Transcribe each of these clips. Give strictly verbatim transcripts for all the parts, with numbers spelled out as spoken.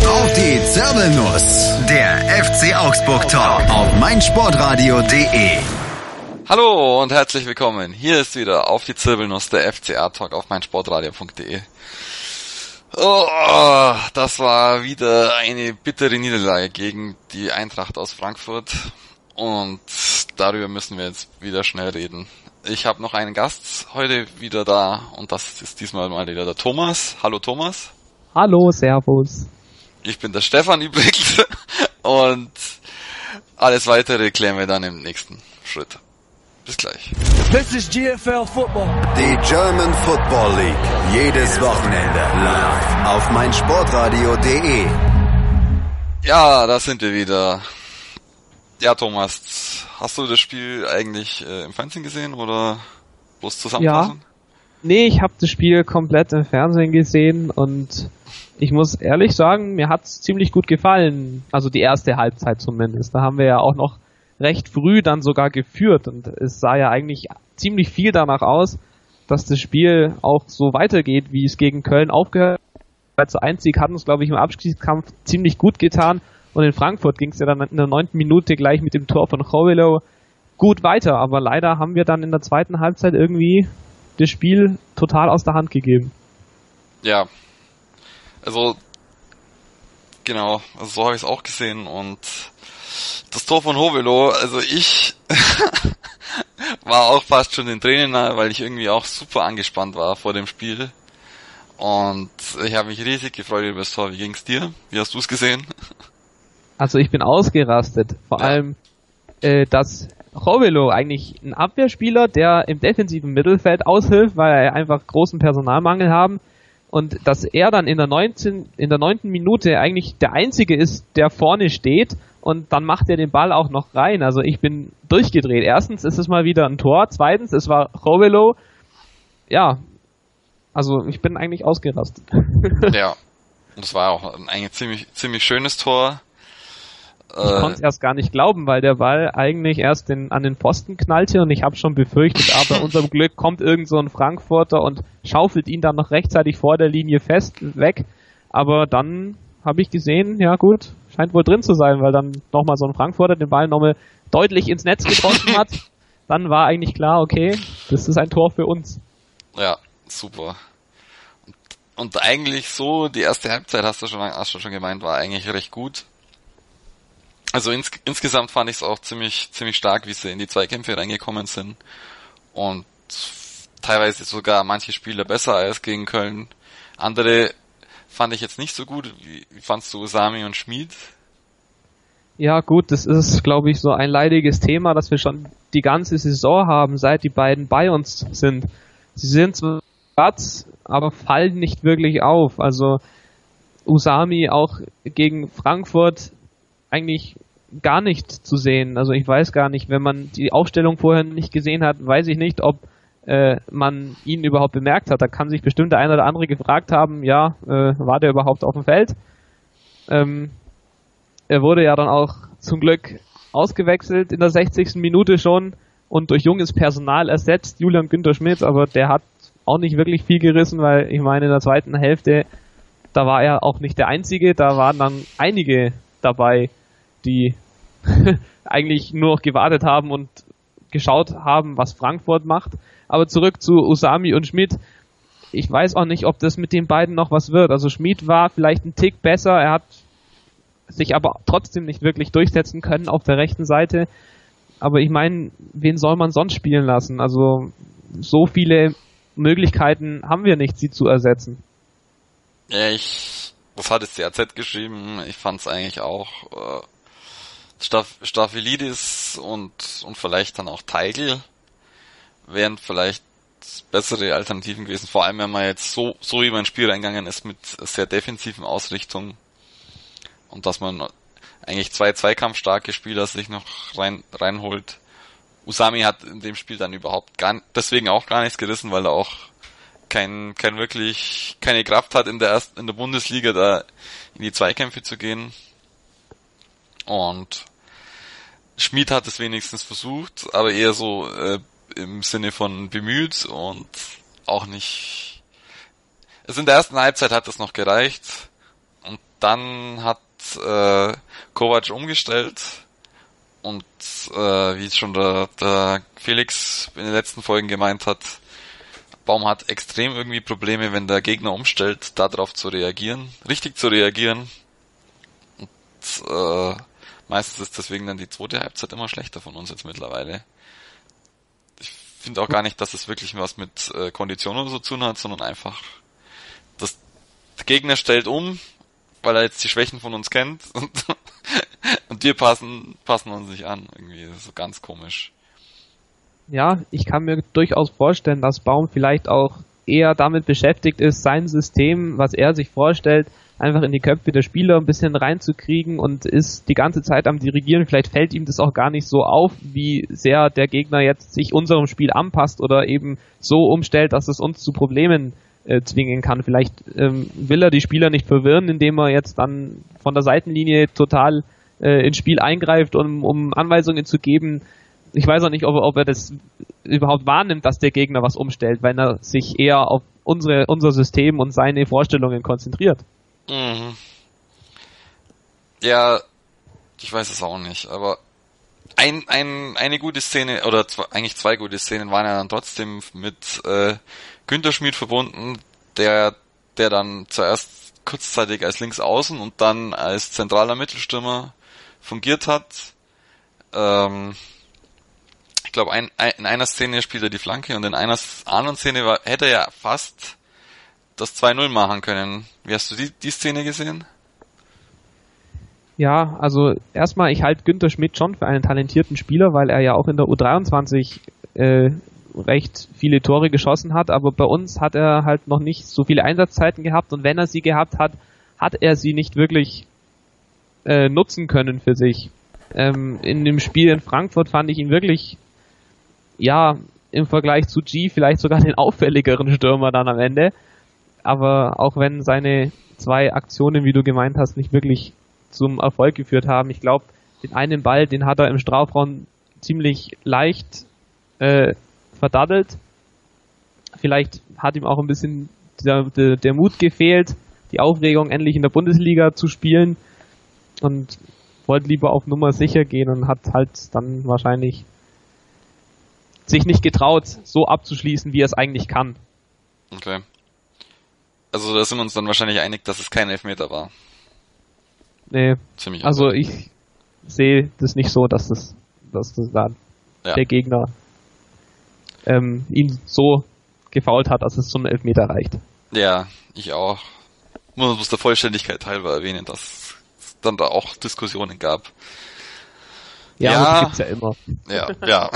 auf die Zirbelnuss. Der F C Augsburg Talk auf meinsportradio punkt de. Hallo und herzlich willkommen. Hier ist wieder auf die Zirbelnuss der F C A Talk auf meinsportradio punkt de. Oh, das war wieder eine bittere Niederlage gegen die Eintracht aus Frankfurt und darüber müssen wir jetzt wieder schnell reden. Ich habe noch einen Gast heute wieder da und das ist diesmal mal wieder der Thomas. Hallo Thomas. Hallo, servus. Ich bin der Stefan übrigens und alles weitere klären wir dann im nächsten Schritt. Bis gleich. This is G F L Football. Die German Football League. Jedes Wochenende live auf meinsportradio punkt de. Ja, da sind wir wieder. Ja, Thomas, hast du das Spiel eigentlich äh, im Fernsehen gesehen oder bloß zusammenfassen? Ja. Nee, ich habe das Spiel komplett im Fernsehen gesehen und ich muss ehrlich sagen, mir hat's ziemlich gut gefallen. Also die erste Halbzeit zumindest. Da haben wir ja auch noch recht früh dann sogar geführt und es sah ja eigentlich ziemlich viel danach aus, dass das Spiel auch so weitergeht, wie es gegen Köln aufgehört hat. Zu eins Sieg hat uns, glaube ich, im Abstiegskampf ziemlich gut getan und in Frankfurt ging es ja dann in der neunten Minute gleich mit dem Tor von Jovelo gut weiter, aber leider haben wir dann in der zweiten Halbzeit irgendwie das Spiel total aus der Hand gegeben. Ja, also genau, also so habe ich es auch gesehen und das Tor von Jovelo, also ich war auch fast schon in Tränen nahe, weil ich irgendwie auch super angespannt war vor dem Spiel. Und ich habe mich riesig gefreut über das Tor. Wie ging's dir? Wie hast du es gesehen? Also ich bin ausgerastet. Vor ja. allem, äh, dass Jovelo eigentlich ein Abwehrspieler, der im defensiven Mittelfeld aushilft, weil er einfach großen Personalmangel haben. Und dass er dann in der neunzehnten in der neunten Minute eigentlich der Einzige ist, der vorne steht und dann macht er den Ball auch noch rein. Also ich bin durchgedreht. Erstens ist es mal wieder ein Tor, zweitens, es war Jovelo. Ja, also ich bin eigentlich ausgerastet. Ja, und es war auch ein eigentlich ziemlich, ziemlich schönes Tor. Ich äh, konnte es erst gar nicht glauben, weil der Ball eigentlich erst den, an den Pfosten knallte und ich habe schon befürchtet, aber unserem Glück kommt irgend so ein Frankfurter und schaufelt ihn dann noch rechtzeitig vor der Linie fest weg. Aber dann habe ich gesehen, ja gut, scheint wohl drin zu sein, weil dann nochmal so ein Frankfurter den Ball nochmal deutlich ins Netz getroffen hat. Dann war eigentlich klar, okay, das ist ein Tor für uns. Ja, super. Und, und eigentlich so, die erste Halbzeit, hast du schon, hast du schon gemeint, war eigentlich recht gut. Also ins, insgesamt fand ich es auch ziemlich ziemlich stark, wie sie in die Zweikämpfe reingekommen sind und teilweise sogar manche Spieler besser als gegen Köln. Andere fand ich jetzt nicht so gut. Wie, wie fandst du Usami und Schmid? Ja gut, das ist, glaube ich, so ein leidiges Thema, das wir schon die ganze Saison haben, seit die beiden bei uns sind. Sie sind zwar Platz, aber fallen nicht wirklich auf. Also Usami auch gegen Frankfurt eigentlich gar nicht zu sehen. Also ich weiß gar nicht, wenn man die Aufstellung vorher nicht gesehen hat, weiß ich nicht, ob äh, man ihn überhaupt bemerkt hat. Da kann sich bestimmt der eine oder andere gefragt haben, ja, äh, war der überhaupt auf dem Feld? Ähm, er wurde ja dann auch zum Glück ausgewechselt in der sechzigsten Minute schon und durch junges Personal ersetzt, Julian Günther Schmidt, aber der hat auch nicht wirklich viel gerissen, weil ich meine, in der zweiten Hälfte, da war er auch nicht der Einzige, da waren dann einige dabei, die eigentlich nur noch gewartet haben und geschaut haben, was Frankfurt macht. Aber zurück zu Usami und Schmid. Ich weiß auch nicht, ob das mit den beiden noch was wird. Also Schmid war vielleicht ein Tick besser, er hat sich aber trotzdem nicht wirklich durchsetzen können auf der rechten Seite. Aber ich meine, wen soll man sonst spielen lassen? Also so viele Möglichkeiten haben wir nicht, sie zu ersetzen. Ja, ich, was hat es die A Z geschrieben? Ich fand es eigentlich auch äh, Staff, Staphylides und und vielleicht dann auch Teigl wären vielleicht bessere Alternativen gewesen. Vor allem, wenn man jetzt so so über ein Spiel reingegangen ist mit sehr defensiven Ausrichtungen und dass man eigentlich zwei zweikampfstarke Spieler sich noch rein reinholt. Usami hat in dem Spiel dann überhaupt gar deswegen auch gar nichts gerissen, weil er auch kein kein wirklich keine Kraft hat in der ersten in der Bundesliga da in die Zweikämpfe zu gehen. Und Schmid hat es wenigstens versucht, aber eher so äh, im Sinne von bemüht und auch nicht. Also in der ersten Halbzeit hat das noch gereicht und dann hat äh, Kovac umgestellt und äh, wie schon der, der Felix in den letzten Folgen gemeint hat, Baum hat extrem irgendwie Probleme, wenn der Gegner umstellt, darauf zu reagieren, richtig zu reagieren. Und äh, meistens ist deswegen dann die zweite Halbzeit immer schlechter von uns jetzt mittlerweile. Ich finde auch gar nicht, dass es wirklich was mit äh, Kondition oder so zu tun hat, sondern einfach, dass der Gegner stellt um, weil er jetzt die Schwächen von uns kennt und, und wir passen, passen uns nicht an. Irgendwie, das ist so ganz komisch. Ja, ich kann mir durchaus vorstellen, dass Baum vielleicht auch eher damit beschäftigt ist, sein System, was er sich vorstellt, einfach in die Köpfe der Spieler ein bisschen reinzukriegen und ist die ganze Zeit am Dirigieren. Vielleicht fällt ihm das auch gar nicht so auf, wie sehr der Gegner jetzt sich unserem Spiel anpasst oder eben so umstellt, dass es uns zu Problemen äh, zwingen kann. Vielleicht ähm, will er die Spieler nicht verwirren, indem er jetzt dann von der Seitenlinie total äh, ins Spiel eingreift, um, um Anweisungen zu geben. Ich weiß auch nicht, ob, ob er das überhaupt wahrnimmt, dass der Gegner was umstellt, wenn er sich eher auf unsere, unser System und seine Vorstellungen konzentriert. Mhm. Ja, ich weiß es auch nicht, aber ein, ein, eine gute Szene, oder zwei, eigentlich zwei gute Szenen waren ja dann trotzdem mit äh, Günther Schmid verbunden, der, der dann zuerst kurzzeitig als Linksaußen und dann als zentraler Mittelstürmer fungiert hat. Ähm, Ich glaube, ein, ein, in einer Szene spielt er die Flanke und in einer anderen Szene war, hätte er ja fast das zwei null machen können. Wie hast du die, die Szene gesehen? Ja, also erstmal, ich halte Günther Schmid schon für einen talentierten Spieler, weil er ja auch in der U dreiundzwanzig äh, recht viele Tore geschossen hat, aber bei uns hat er halt noch nicht so viele Einsatzzeiten gehabt und wenn er sie gehabt hat, hat er sie nicht wirklich äh, nutzen können für sich. Ähm, in dem Spiel in Frankfurt fand ich ihn wirklich, ja, im Vergleich zu G vielleicht sogar den auffälligeren Stürmer dann am Ende. Aber auch wenn seine zwei Aktionen, wie du gemeint hast, nicht wirklich zum Erfolg geführt haben, ich glaube, den einen Ball, den hat er im Strafraum ziemlich leicht äh, verdaddelt. Vielleicht hat ihm auch ein bisschen der, der, der Mut gefehlt, die Aufregung endlich in der Bundesliga zu spielen und wollte lieber auf Nummer sicher gehen und hat halt dann wahrscheinlich sich nicht getraut, so abzuschließen, wie er es eigentlich kann. Okay. Also da sind wir uns dann wahrscheinlich einig, dass es kein Elfmeter war. Nee, Ziemlich also eindeutig. ich sehe das nicht so, dass das, dass das da Ja. der Gegner ähm, ihn so gefoult hat, dass es zum Elfmeter reicht. Ja, ich auch. Muss, muss der Vollständigkeit halber erwähnen, dass es dann da auch Diskussionen gab. Ja, Ja. aber das gibt's ja immer. Ja, ja.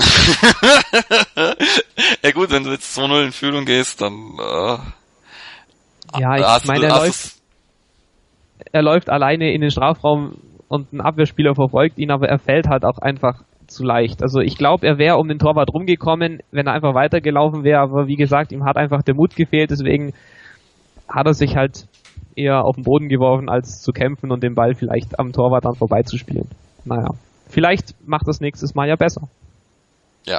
Ja gut, wenn du jetzt zwei null in Führung gehst, dann äh, Ja, ich hast du- meine, er hast läuft, du's- er läuft alleine in den Strafraum und ein Abwehrspieler verfolgt ihn, aber er fällt halt auch einfach zu leicht. Also ich glaube, er wäre um den Torwart rumgekommen, wenn er einfach weitergelaufen wäre, aber wie gesagt, ihm hat einfach der Mut gefehlt, deswegen hat er sich halt eher auf den Boden geworfen, als zu kämpfen und den Ball vielleicht am Torwart dann vorbeizuspielen. Naja, vielleicht macht das nächstes Mal ja besser. Ja.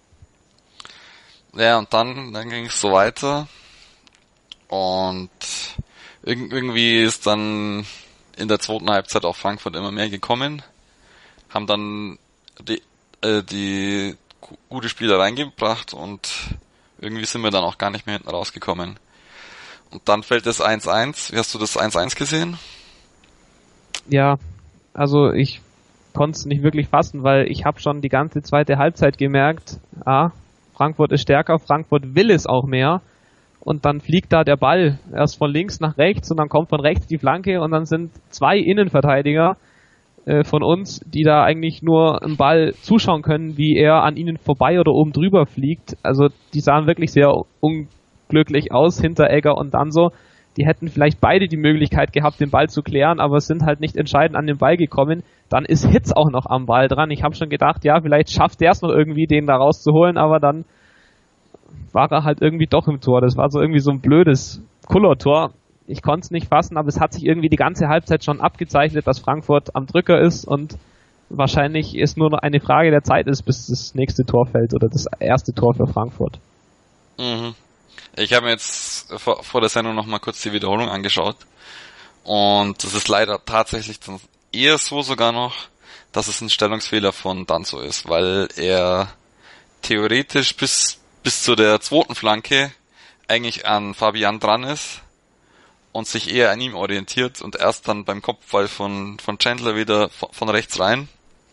Ja, und dann, dann ging es so weiter. Und irg- irgendwie ist dann in der zweiten Halbzeit auch Frankfurt immer mehr gekommen. Haben dann die, äh, die gu- gute Spieler reingebracht und irgendwie sind wir dann auch gar nicht mehr hinten rausgekommen. Und dann fällt das eins eins. Wie hast du das eins eins gesehen? Ja, also ich konnte es nicht wirklich fassen, weil ich habe schon die ganze zweite Halbzeit gemerkt, ah, Frankfurt ist stärker, Frankfurt will es auch mehr und dann fliegt da der Ball erst von links nach rechts und dann kommt von rechts die Flanke und dann sind zwei Innenverteidiger äh, von uns, die da eigentlich nur im Ball zuschauen können, wie er an ihnen vorbei oder oben drüber fliegt. Also die sahen wirklich sehr unglücklich aus, Hinteregger und dann so. Die hätten vielleicht beide die Möglichkeit gehabt, den Ball zu klären, aber sind halt nicht entscheidend an den Ball gekommen. Dann ist Hitz auch noch am Ball dran. Ich habe schon gedacht, ja, vielleicht schafft der es noch irgendwie, den da rauszuholen, aber dann war er halt irgendwie doch im Tor. Das war so irgendwie so ein blödes Kullertor. Ich konnte es nicht fassen, aber es hat sich irgendwie die ganze Halbzeit schon abgezeichnet, dass Frankfurt am Drücker ist und wahrscheinlich ist nur noch eine Frage der Zeit ist, bis das nächste Tor fällt oder das erste Tor für Frankfurt. Mhm. Ich habe mir jetzt vor, vor der Sendung noch mal kurz die Wiederholung angeschaut Und das ist leider tatsächlich dann eher so sogar noch, dass es ein Stellungsfehler von Danso ist, weil er theoretisch bis bis zu der zweiten Flanke eigentlich an Fabian dran ist und sich eher an ihm orientiert und erst dann beim Kopfball von von Chandler wieder von, von rechts rein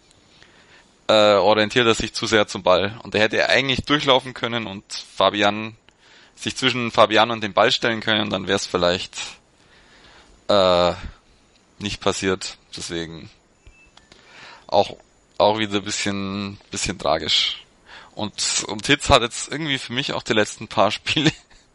äh, orientiert er sich zu sehr zum Ball. Und er hätte eigentlich durchlaufen können und Fabian sich zwischen Fabian und den Ball stellen können und dann wäre es vielleicht äh, nicht passiert. Deswegen auch auch wieder ein bisschen bisschen tragisch. Und und Hitz hat jetzt irgendwie für mich auch die letzten paar Spiele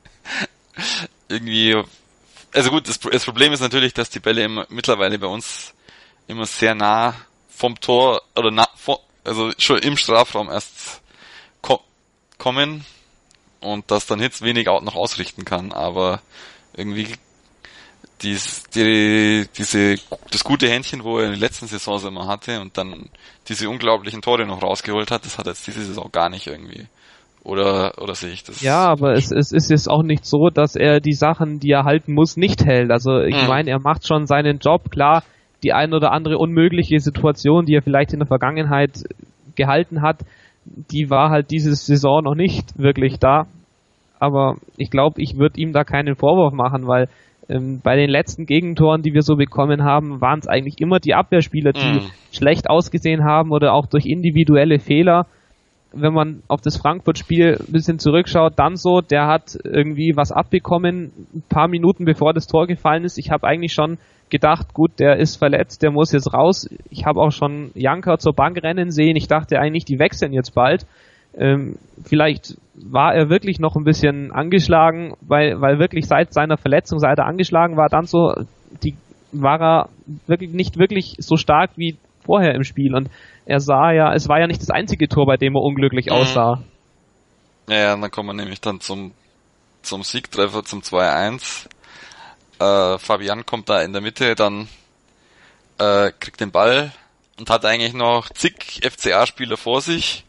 irgendwie, also gut, das, das Problem ist natürlich, dass die Bälle immer, mittlerweile bei uns immer sehr nah vom Tor oder nah, vor, also schon im Strafraum erst ko- kommen und dass dann Hitz wenig auch noch ausrichten kann, aber irgendwie dies, die, diese, das gute Händchen, wo er in den letzten Saisons immer hatte und dann diese unglaublichen Tore noch rausgeholt hat, das hat jetzt diese Saison gar nicht irgendwie. Oder, oder sehe ich das? Ja, aber es, es ist jetzt auch nicht so, dass er die Sachen, die er halten muss, nicht hält. Also ich mhm. meine, er macht schon seinen Job. Klar, die ein oder andere unmögliche Situation, die er vielleicht in der Vergangenheit gehalten hat, die war halt diese Saison noch nicht wirklich da. Aber ich glaube, ich würde ihm da keinen Vorwurf machen, weil ähm, bei den letzten Gegentoren, die wir so bekommen haben, waren es eigentlich immer die Abwehrspieler, die mhm. schlecht ausgesehen haben oder auch durch individuelle Fehler. Wenn man auf das Frankfurt-Spiel ein bisschen zurückschaut, dann so, der hat irgendwie was abbekommen, ein paar Minuten bevor das Tor gefallen ist. Ich habe eigentlich schon gedacht, gut, der ist verletzt, der muss jetzt raus. Ich habe auch schon Janker zur Bank rennen sehen. Ich dachte eigentlich, die wechseln jetzt bald. Ähm, vielleicht war er wirklich noch ein bisschen angeschlagen, weil, weil wirklich seit seiner Verletzung, seit er angeschlagen war, dann so, die, war er wirklich nicht wirklich so stark wie vorher im Spiel und er sah ja, es war ja nicht das einzige Tor, bei dem er unglücklich mhm. aussah. Ja, ja, dann kommen wir nämlich dann zum zum Siegtreffer, zum zwei eins. Äh, Fabian kommt da in der Mitte, dann äh, kriegt den Ball und hat eigentlich noch zig F C A-Spieler vor sich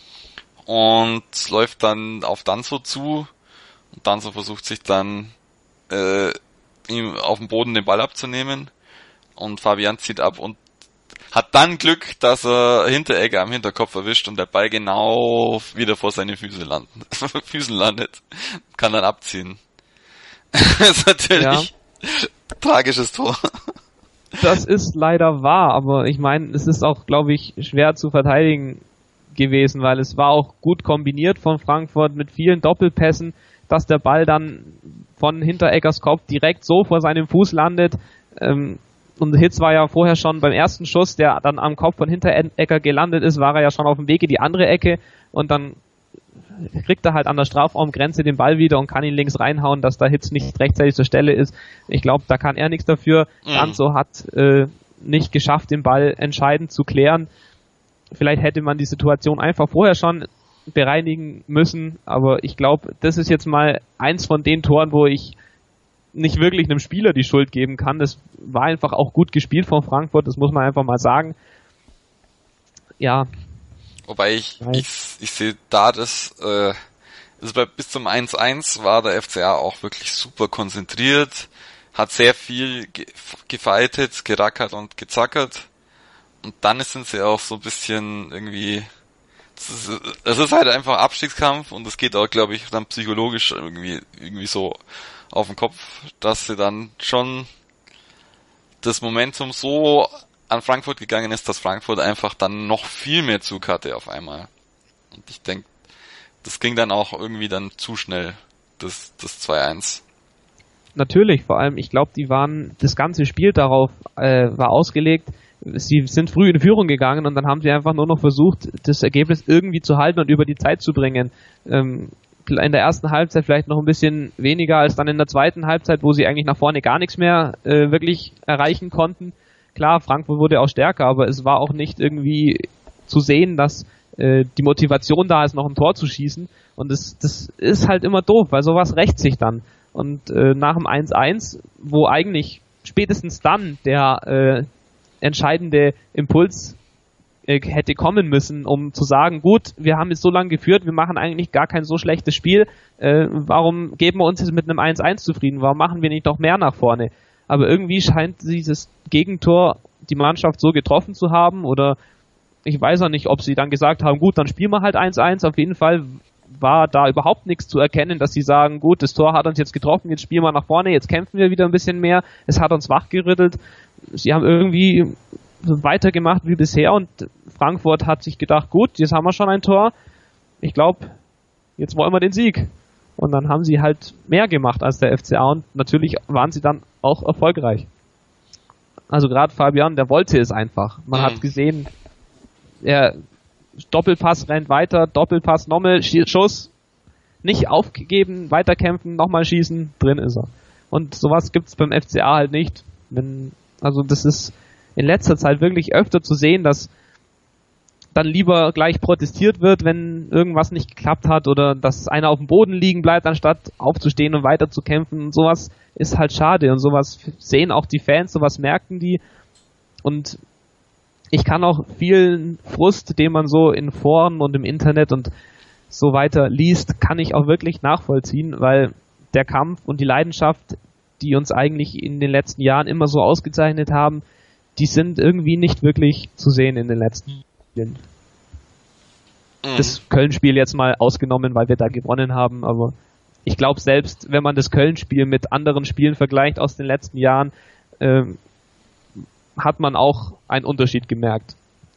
und läuft dann auf Danso zu und Danso versucht sich dann äh, ihm auf dem Boden den Ball abzunehmen und Fabian zieht ab und hat dann Glück, dass er Hinteregger am Hinterkopf erwischt und der Ball genau wieder vor seine Füße landet. Füßen landet. Kann dann abziehen. Das ist natürlich ja. ein tragisches Tor. Das ist leider wahr, aber ich meine, es ist auch, glaube ich, schwer zu verteidigen gewesen, weil es war auch gut kombiniert von Frankfurt mit vielen Doppelpässen, dass der Ball dann von Hintereggers Kopf direkt so vor seinem Fuß landet. Ähm, Und Hitz war ja vorher schon beim ersten Schuss, der dann am Kopf von Hinteregger gelandet ist, war er ja schon auf dem Weg in die andere Ecke und dann kriegt er halt an der Strafraumgrenze den Ball wieder und kann ihn links reinhauen, dass da Hitz nicht rechtzeitig zur Stelle ist. Ich glaube, da kann er nichts dafür. Mhm. Danso hat äh, nicht geschafft, den Ball entscheidend zu klären. Vielleicht hätte man die Situation einfach vorher schon bereinigen müssen, aber ich glaube, das ist jetzt mal eins von den Toren, wo ich nicht wirklich einem Spieler die Schuld geben kann. Das war einfach auch gut gespielt von Frankfurt, das muss man einfach mal sagen. Ja. Wobei ich, ich, ich sehe da, dass äh, also bei, bis zum eins eins war der F C A auch wirklich super konzentriert, hat sehr viel ge- gefightet, gerackert und gezackert und dann sind sie auch so ein bisschen irgendwie, es ist, es ist halt einfach Abstiegskampf und es geht auch, glaube ich, dann psychologisch irgendwie irgendwie so auf den Kopf, dass sie dann schon das Momentum so an Frankfurt gegangen ist, dass Frankfurt einfach dann noch viel mehr Zug hatte auf einmal. Und ich denke, das ging dann auch irgendwie dann zu schnell, das, das zwei eins. Natürlich, vor allem, ich glaube, die waren, das ganze Spiel darauf äh, war ausgelegt, sie sind früh in Führung gegangen und dann haben sie einfach nur noch versucht, das Ergebnis irgendwie zu halten und über die Zeit zu bringen. Ähm, in der ersten Halbzeit vielleicht noch ein bisschen weniger als dann in der zweiten Halbzeit, wo sie eigentlich nach vorne gar nichts mehr äh, wirklich erreichen konnten. Klar, Frankfurt wurde auch stärker, aber es war auch nicht irgendwie zu sehen, dass äh, die Motivation da ist, noch ein Tor zu schießen. Und das, das ist halt immer doof, weil sowas rächt sich dann. Und äh, nach dem eins eins, wo eigentlich spätestens dann der äh, entscheidende Impuls hätte kommen müssen, um zu sagen, gut, wir haben jetzt so lange geführt, wir machen eigentlich gar kein so schlechtes Spiel, äh, warum geben wir uns jetzt mit einem eins eins zufrieden, warum machen wir nicht noch mehr nach vorne? aber irgendwie scheint dieses Gegentor die Mannschaft so getroffen zu haben, oder ich weiß auch nicht, ob sie dann gesagt haben, gut, dann spielen wir halt eins eins. Auf jeden Fall war da überhaupt nichts zu erkennen, dass sie sagen, gut, das Tor hat uns jetzt getroffen, jetzt spielen wir nach vorne, jetzt kämpfen wir wieder ein bisschen mehr, es hat uns wachgerüttelt. Sie haben irgendwie weitergemacht wie bisher und Frankfurt hat sich gedacht, gut, jetzt haben wir schon ein Tor, ich glaube, jetzt wollen wir den Sieg. Und dann haben sie halt mehr gemacht als der F C A und natürlich waren sie dann auch erfolgreich. Also gerade Fabian, der wollte es einfach. Man mhm. hat gesehen, er Doppelpass rennt weiter, Doppelpass nochmal, Schuss, nicht aufgegeben, weiterkämpfen, nochmal schießen, drin ist er. Und sowas gibt's beim F C A halt nicht. Wenn, also das ist in letzter Zeit wirklich öfter zu sehen, dass dann lieber gleich protestiert wird, wenn irgendwas nicht geklappt hat oder dass einer auf dem Boden liegen bleibt, anstatt aufzustehen und weiter zu kämpfen. Und sowas ist halt schade und sowas sehen auch die Fans, sowas merken die. Und ich kann auch vielen Frust, den man so in Foren und im Internet und so weiter liest, kann ich auch wirklich nachvollziehen, weil der Kampf und die Leidenschaft, die uns eigentlich in den letzten Jahren immer so ausgezeichnet haben, die sind irgendwie nicht wirklich zu sehen in den letzten Spielen. Mhm. Das Köln-Spiel jetzt mal ausgenommen, weil wir da gewonnen haben, aber ich glaube selbst, wenn man das Köln-Spiel mit anderen Spielen vergleicht aus den letzten Jahren, ähm, hat man auch einen Unterschied gemerkt.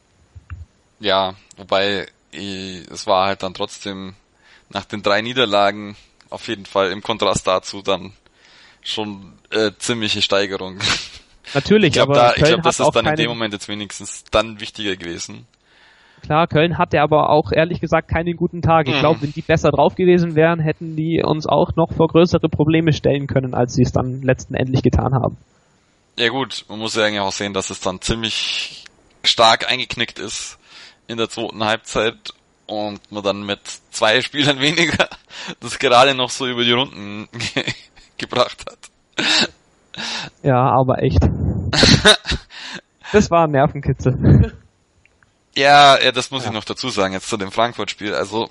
Ja, wobei es war halt dann trotzdem nach den drei Niederlagen auf jeden Fall im Kontrast dazu dann schon äh, ziemliche Steigerung. Natürlich, ich glaub, aber da, Köln ich glaube, das hat ist dann keine... in dem Moment jetzt wenigstens dann wichtiger gewesen. Klar, Köln hatte aber auch ehrlich gesagt keinen guten Tag. Ich glaube, wenn die besser drauf gewesen wären, hätten die uns auch noch vor größere Probleme stellen können, als sie es dann letztendlich getan haben. Ja gut, man muss ja eigentlich auch sehen, dass es dann ziemlich stark eingeknickt ist in der zweiten Halbzeit und man dann mit zwei Spielern weniger das gerade noch so über die Runden ge- gebracht hat. Ja, aber echt. Das war ein Nervenkitzel. Ja, ja, das muss ja. ich noch dazu sagen, jetzt zu dem Frankfurt-Spiel. Also,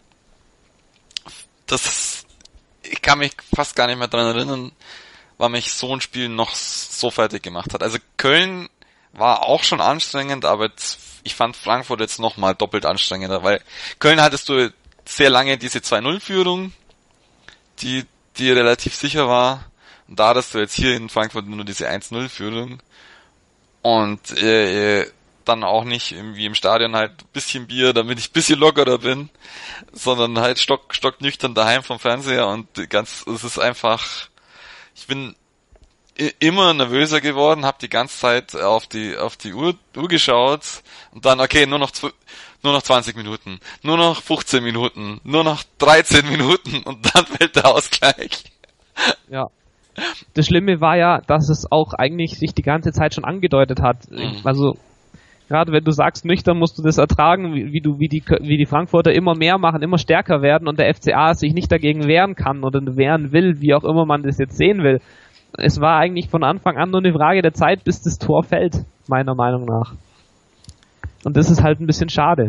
das, ich kann mich fast gar nicht mehr dran erinnern, weil mich so ein Spiel noch so fertig gemacht hat. Also Köln war auch schon anstrengend, aber jetzt, ich fand Frankfurt jetzt nochmal doppelt anstrengender, weil Köln hattest du sehr lange diese zwei null Führung, die, die relativ sicher war. Und da hattest du jetzt hier in Frankfurt nur diese eins null Führung. Und äh, dann auch nicht irgendwie im Stadion halt ein bisschen Bier, damit ich ein bisschen lockerer bin, sondern halt stock, stocknüchtern daheim vom Fernseher und ganz, es ist einfach, ich bin immer nervöser geworden, habe die ganze Zeit auf die auf die Uhr, Uhr geschaut und dann, okay, nur noch nur noch zwanzig Minuten, nur noch fünfzehn Minuten, nur noch dreizehn Minuten und dann fällt der Ausgleich. Ja. Das Schlimme war ja, dass es auch eigentlich sich die ganze Zeit schon angedeutet hat. Mhm. Also gerade wenn du sagst, nüchtern musst du das ertragen, wie, wie du wie die wie die Frankfurter immer mehr machen, immer stärker werden und der F C A sich nicht dagegen wehren kann oder wehren will, wie auch immer man das jetzt sehen will. Es war eigentlich von Anfang an nur eine Frage der Zeit, bis das Tor fällt, meiner Meinung nach. Und das ist halt ein bisschen schade.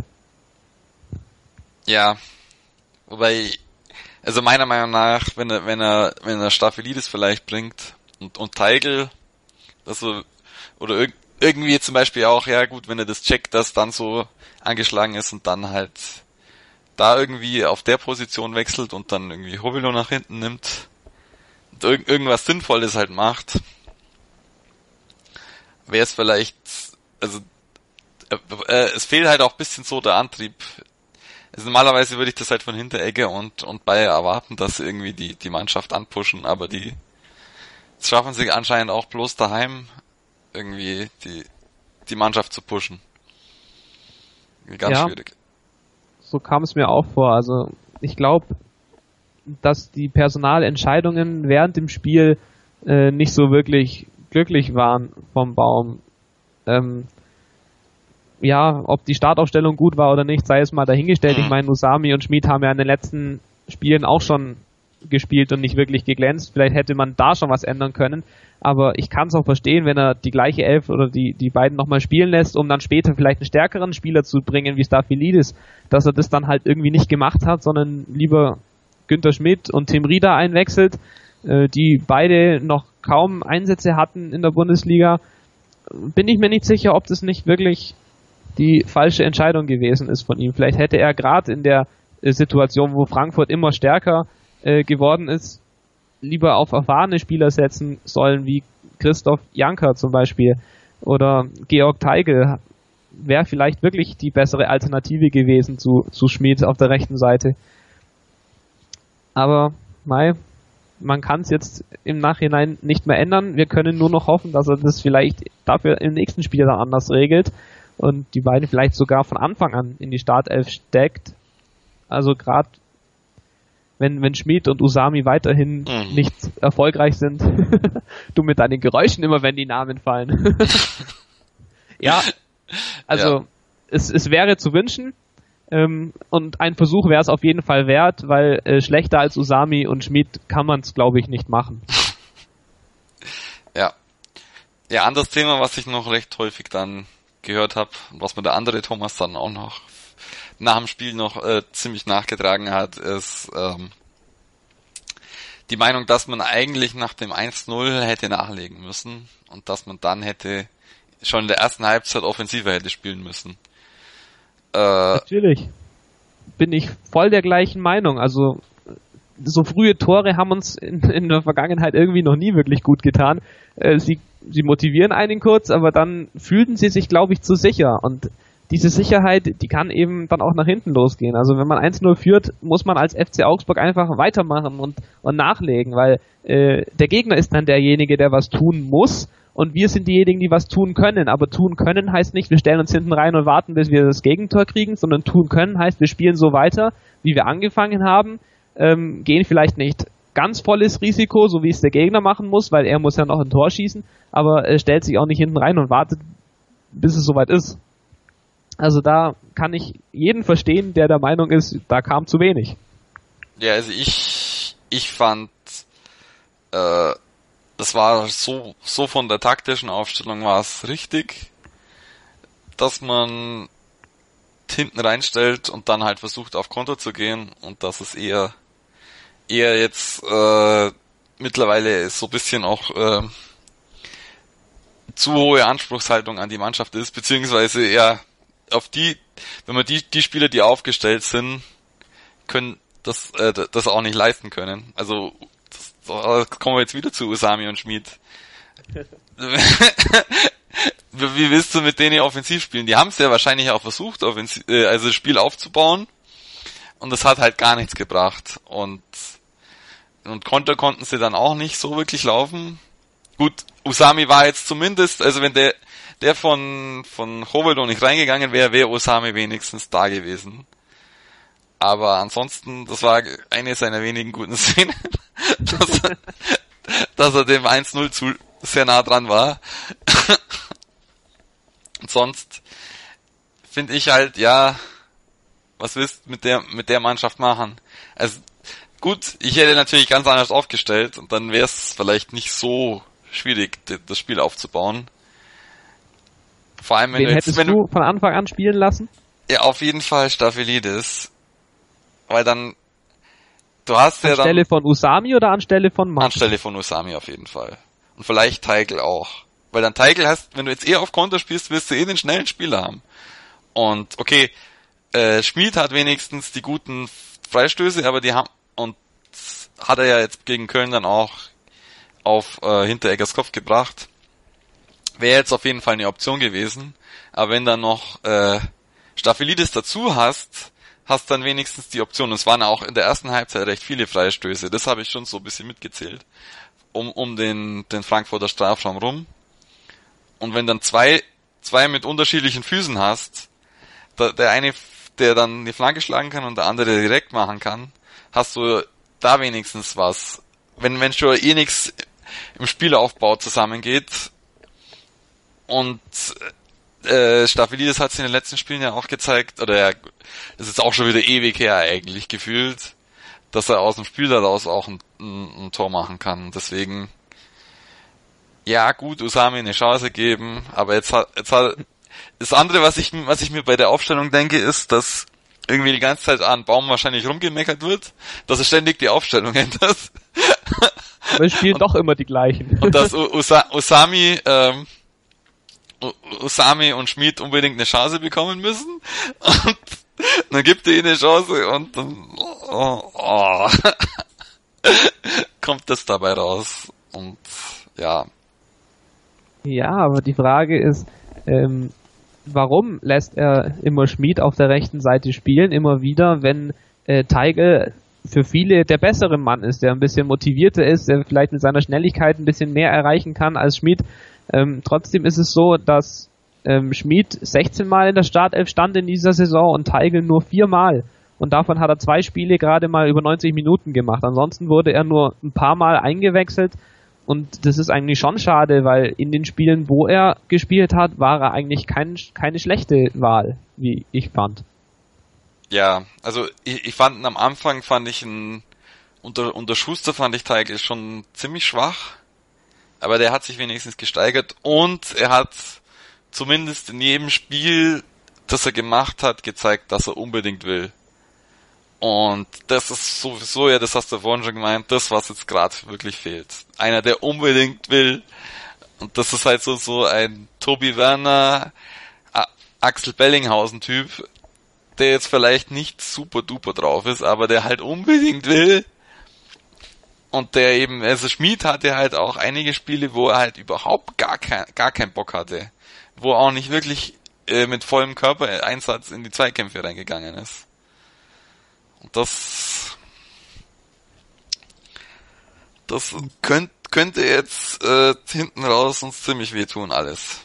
Ja, wobei, also meiner Meinung nach, wenn er, wenn er, wenn er Staphylides vielleicht bringt und, und Teigl, also, oder irg- irgendwie zum Beispiel auch, ja gut, wenn er das checkt, dass dann so angeschlagen ist und dann halt da irgendwie auf der Position wechselt und dann irgendwie Hovilo nach hinten nimmt, Irg- irgendwas Sinnvolles halt macht, wäre es vielleicht, also äh, äh, es fehlt halt auch ein bisschen so der Antrieb. Also normalerweise würde ich das halt von Hinteregger und und Bayer erwarten, dass sie irgendwie die die Mannschaft anpushen, aber die das schaffen sie anscheinend auch bloß daheim irgendwie die die Mannschaft zu pushen. Ganz ja, schwierig. So kam es mir auch vor. Also ich glaube, dass die Personalentscheidungen während dem Spiel äh, nicht so wirklich glücklich waren vom Baum. Ähm, ja, ob die Startaufstellung gut war oder nicht, sei es mal dahingestellt. Ich meine, Usami und Schmid haben ja in den letzten Spielen auch schon gespielt und nicht wirklich geglänzt. Vielleicht hätte man da schon was ändern können. Aber ich kann es auch verstehen, wenn er die gleiche Elf oder die, die beiden nochmal spielen lässt, um dann später vielleicht einen stärkeren Spieler zu bringen, wie Staphylides, dass er das dann halt irgendwie nicht gemacht hat, sondern lieber Günther Schmidt und Tim Rieder einwechselt. äh, die beide noch kaum Einsätze hatten in der Bundesliga, bin ich mir nicht sicher, ob das nicht wirklich die falsche Entscheidung gewesen ist von ihm. Vielleicht hätte er gerade in der äh, Situation, wo Frankfurt immer stärker äh, geworden ist, lieber auf erfahrene Spieler setzen sollen, wie Christoph Janker zum Beispiel oder Georg Teigl. Wäre vielleicht wirklich die bessere Alternative gewesen zu, zu Schmid auf der rechten Seite. Aber mei, man kann es jetzt im Nachhinein nicht mehr ändern. Wir können nur noch hoffen, dass er das vielleicht dafür im nächsten Spiel dann anders regelt und die beiden vielleicht sogar von Anfang an in die Startelf steckt. Also gerade wenn, wenn Schmid und Usami weiterhin mhm. nicht erfolgreich sind, du mit deinen Geräuschen immer, wenn die Namen fallen. Ja, also ja. Es, es wäre zu wünschen ähm, und ein Versuch wäre es auf jeden Fall wert, weil äh, schlechter als Usami und Schmid kann man es, glaube ich, nicht machen. Ja. Ja, anderes Thema, was ich noch recht häufig dann gehört habe und was mir der andere Thomas dann auch noch nach dem Spiel noch äh, ziemlich nachgetragen hat, ist ähm, die Meinung, dass man eigentlich nach dem eins null hätte nachlegen müssen und dass man dann hätte schon in der ersten Halbzeit offensiver hätte spielen müssen. Äh, Natürlich. Bin ich voll der gleichen Meinung. Also so frühe Tore haben uns in, in der Vergangenheit irgendwie noch nie wirklich gut getan. Äh, sie, sie motivieren einen kurz, aber dann fühlten sie sich, glaube ich, zu sicher. Und diese Sicherheit, die kann eben dann auch nach hinten losgehen. Also wenn man eins null führt, muss man als F C Augsburg einfach weitermachen und, und nachlegen, weil äh, der Gegner ist dann derjenige, der was tun muss. Und wir sind diejenigen, die was tun können. Aber tun können heißt nicht, wir stellen uns hinten rein und warten, bis wir das Gegentor kriegen, sondern tun können heißt, wir spielen so weiter, wie wir angefangen haben, ähm, gehen vielleicht nicht ganz volles Risiko, so wie es der Gegner machen muss, weil er muss ja noch ein Tor schießen, aber äh, stellt sich auch nicht hinten rein und wartet, bis es soweit ist. Also da kann ich jeden verstehen, der der Meinung ist, da kam zu wenig. Ja, also ich, ich fand, äh, das war so, so von der taktischen Aufstellung war es richtig, dass man hinten reinstellt und dann halt versucht auf Konter zu gehen und dass es eher, eher jetzt, äh, mittlerweile so ein bisschen auch, äh, zu hohe Anspruchshaltung an die Mannschaft ist, beziehungsweise eher auf die, wenn man die, die Spieler, die aufgestellt sind, können das, äh, das auch nicht leisten können. Also, das, das kommen wir jetzt wieder zu Usami und Schmid. Wie willst du mit denen offensiv spielen? Die haben es ja wahrscheinlich auch versucht, offensiv, äh, also das Spiel aufzubauen. Und das hat halt gar nichts gebracht. Und, und Konter konnten sie dann auch nicht so wirklich laufen. Gut, Usami war jetzt zumindest, also wenn der, der von, von Chovedo nicht reingegangen wäre, wäre Usami wenigstens da gewesen. Aber ansonsten, das war eine seiner wenigen guten Szenen, dass er, dass er dem eins null zu sehr nah dran war. Und sonst finde ich halt, ja, was willst du mit der, mit der Mannschaft machen? Also, gut, ich hätte natürlich ganz anders aufgestellt und dann wäre es vielleicht nicht so schwierig, das Spiel aufzubauen. Vor allem, wenn Wen du jetzt, hättest wenn du du von Anfang an spielen lassen? Ja, auf jeden Fall Staphylides. Weil dann, du hast ja dann... Anstelle von Usami oder anstelle von Max? Anstelle von Usami auf jeden Fall. Und vielleicht Teigl auch. Weil dann Teigl hast, wenn du jetzt eher auf Konter spielst, wirst du eh den schnellen Spieler haben. Und okay, äh, Schmid hat wenigstens die guten Freistöße, aber die haben, und hat er ja jetzt gegen Köln dann auch auf äh, Hintereggers Kopf gebracht. Wäre jetzt auf jeden Fall eine Option gewesen. Aber wenn dann noch äh, Staphylides dazu hast, hast dann wenigstens die Option. Und es waren auch in der ersten Halbzeit recht viele Freistöße. Das habe ich schon so ein bisschen mitgezählt. Um, um den, den Frankfurter Strafraum rum. Und wenn dann zwei, zwei mit unterschiedlichen Füßen hast, der, der eine, der dann die Flanke schlagen kann und der andere direkt machen kann, hast du da wenigstens was. Wenn, wenn schon eh nichts im Spielaufbau zusammengeht. Und äh, Staphylides hat es in den letzten Spielen ja auch gezeigt, oder ja, das ist auch schon wieder ewig her eigentlich gefühlt, dass er aus dem Spiel daraus auch ein, ein, ein Tor machen kann. Deswegen, ja gut, Usami eine Chance geben, aber jetzt hat, jetzt hat, das andere, was ich, was ich mir bei der Aufstellung denke, ist, dass irgendwie die ganze Zeit an Baum wahrscheinlich rumgemeckert wird, dass er ständig die Aufstellung ändert. Wir spielen und, doch immer die gleichen. Und dass Usa- Usami, ähm, Usami und Schmid unbedingt eine Chance bekommen müssen. Und dann gibt er ihnen eine Chance und dann oh, oh, kommt das dabei raus. Und ja. Ja, aber die Frage ist, ähm, warum lässt er immer Schmid auf der rechten Seite spielen, immer wieder, wenn äh, Teigl für viele der bessere Mann ist, der ein bisschen motivierter ist, der vielleicht mit seiner Schnelligkeit ein bisschen mehr erreichen kann als Schmid. Ähm, trotzdem ist es so, dass ähm, Schmid sechzehn Mal in der Startelf stand in dieser Saison und Teigl nur vier Mal. Und davon hat er zwei Spiele gerade mal über neunzig Minuten gemacht. Ansonsten wurde er nur ein paar Mal eingewechselt. Und das ist eigentlich schon schade, weil in den Spielen, wo er gespielt hat, war er eigentlich kein, keine schlechte Wahl, wie ich fand. Ja, also ich, ich fand am Anfang fand ich ihn, unter, unter Schuster fand ich Teigl schon ziemlich schwach, aber der hat sich wenigstens gesteigert und er hat zumindest in jedem Spiel, das er gemacht hat, gezeigt, dass er unbedingt will. Und das ist sowieso, ja, das hast du vorhin schon gemeint, das, was jetzt gerade wirklich fehlt. Einer, der unbedingt will. Und das ist halt so, so ein Tobi Werner, A- Axel Bellinghausen-Typ, der jetzt vielleicht nicht super duper drauf ist, aber der halt unbedingt will. Und der eben, also Schmid hatte halt auch einige Spiele, wo er halt überhaupt gar kein, gar keinen Bock hatte. Wo er auch nicht wirklich äh, mit vollem Körpereinsatz in die Zweikämpfe reingegangen ist. Und das, das könnt, könnte jetzt äh, hinten raus uns ziemlich wehtun alles.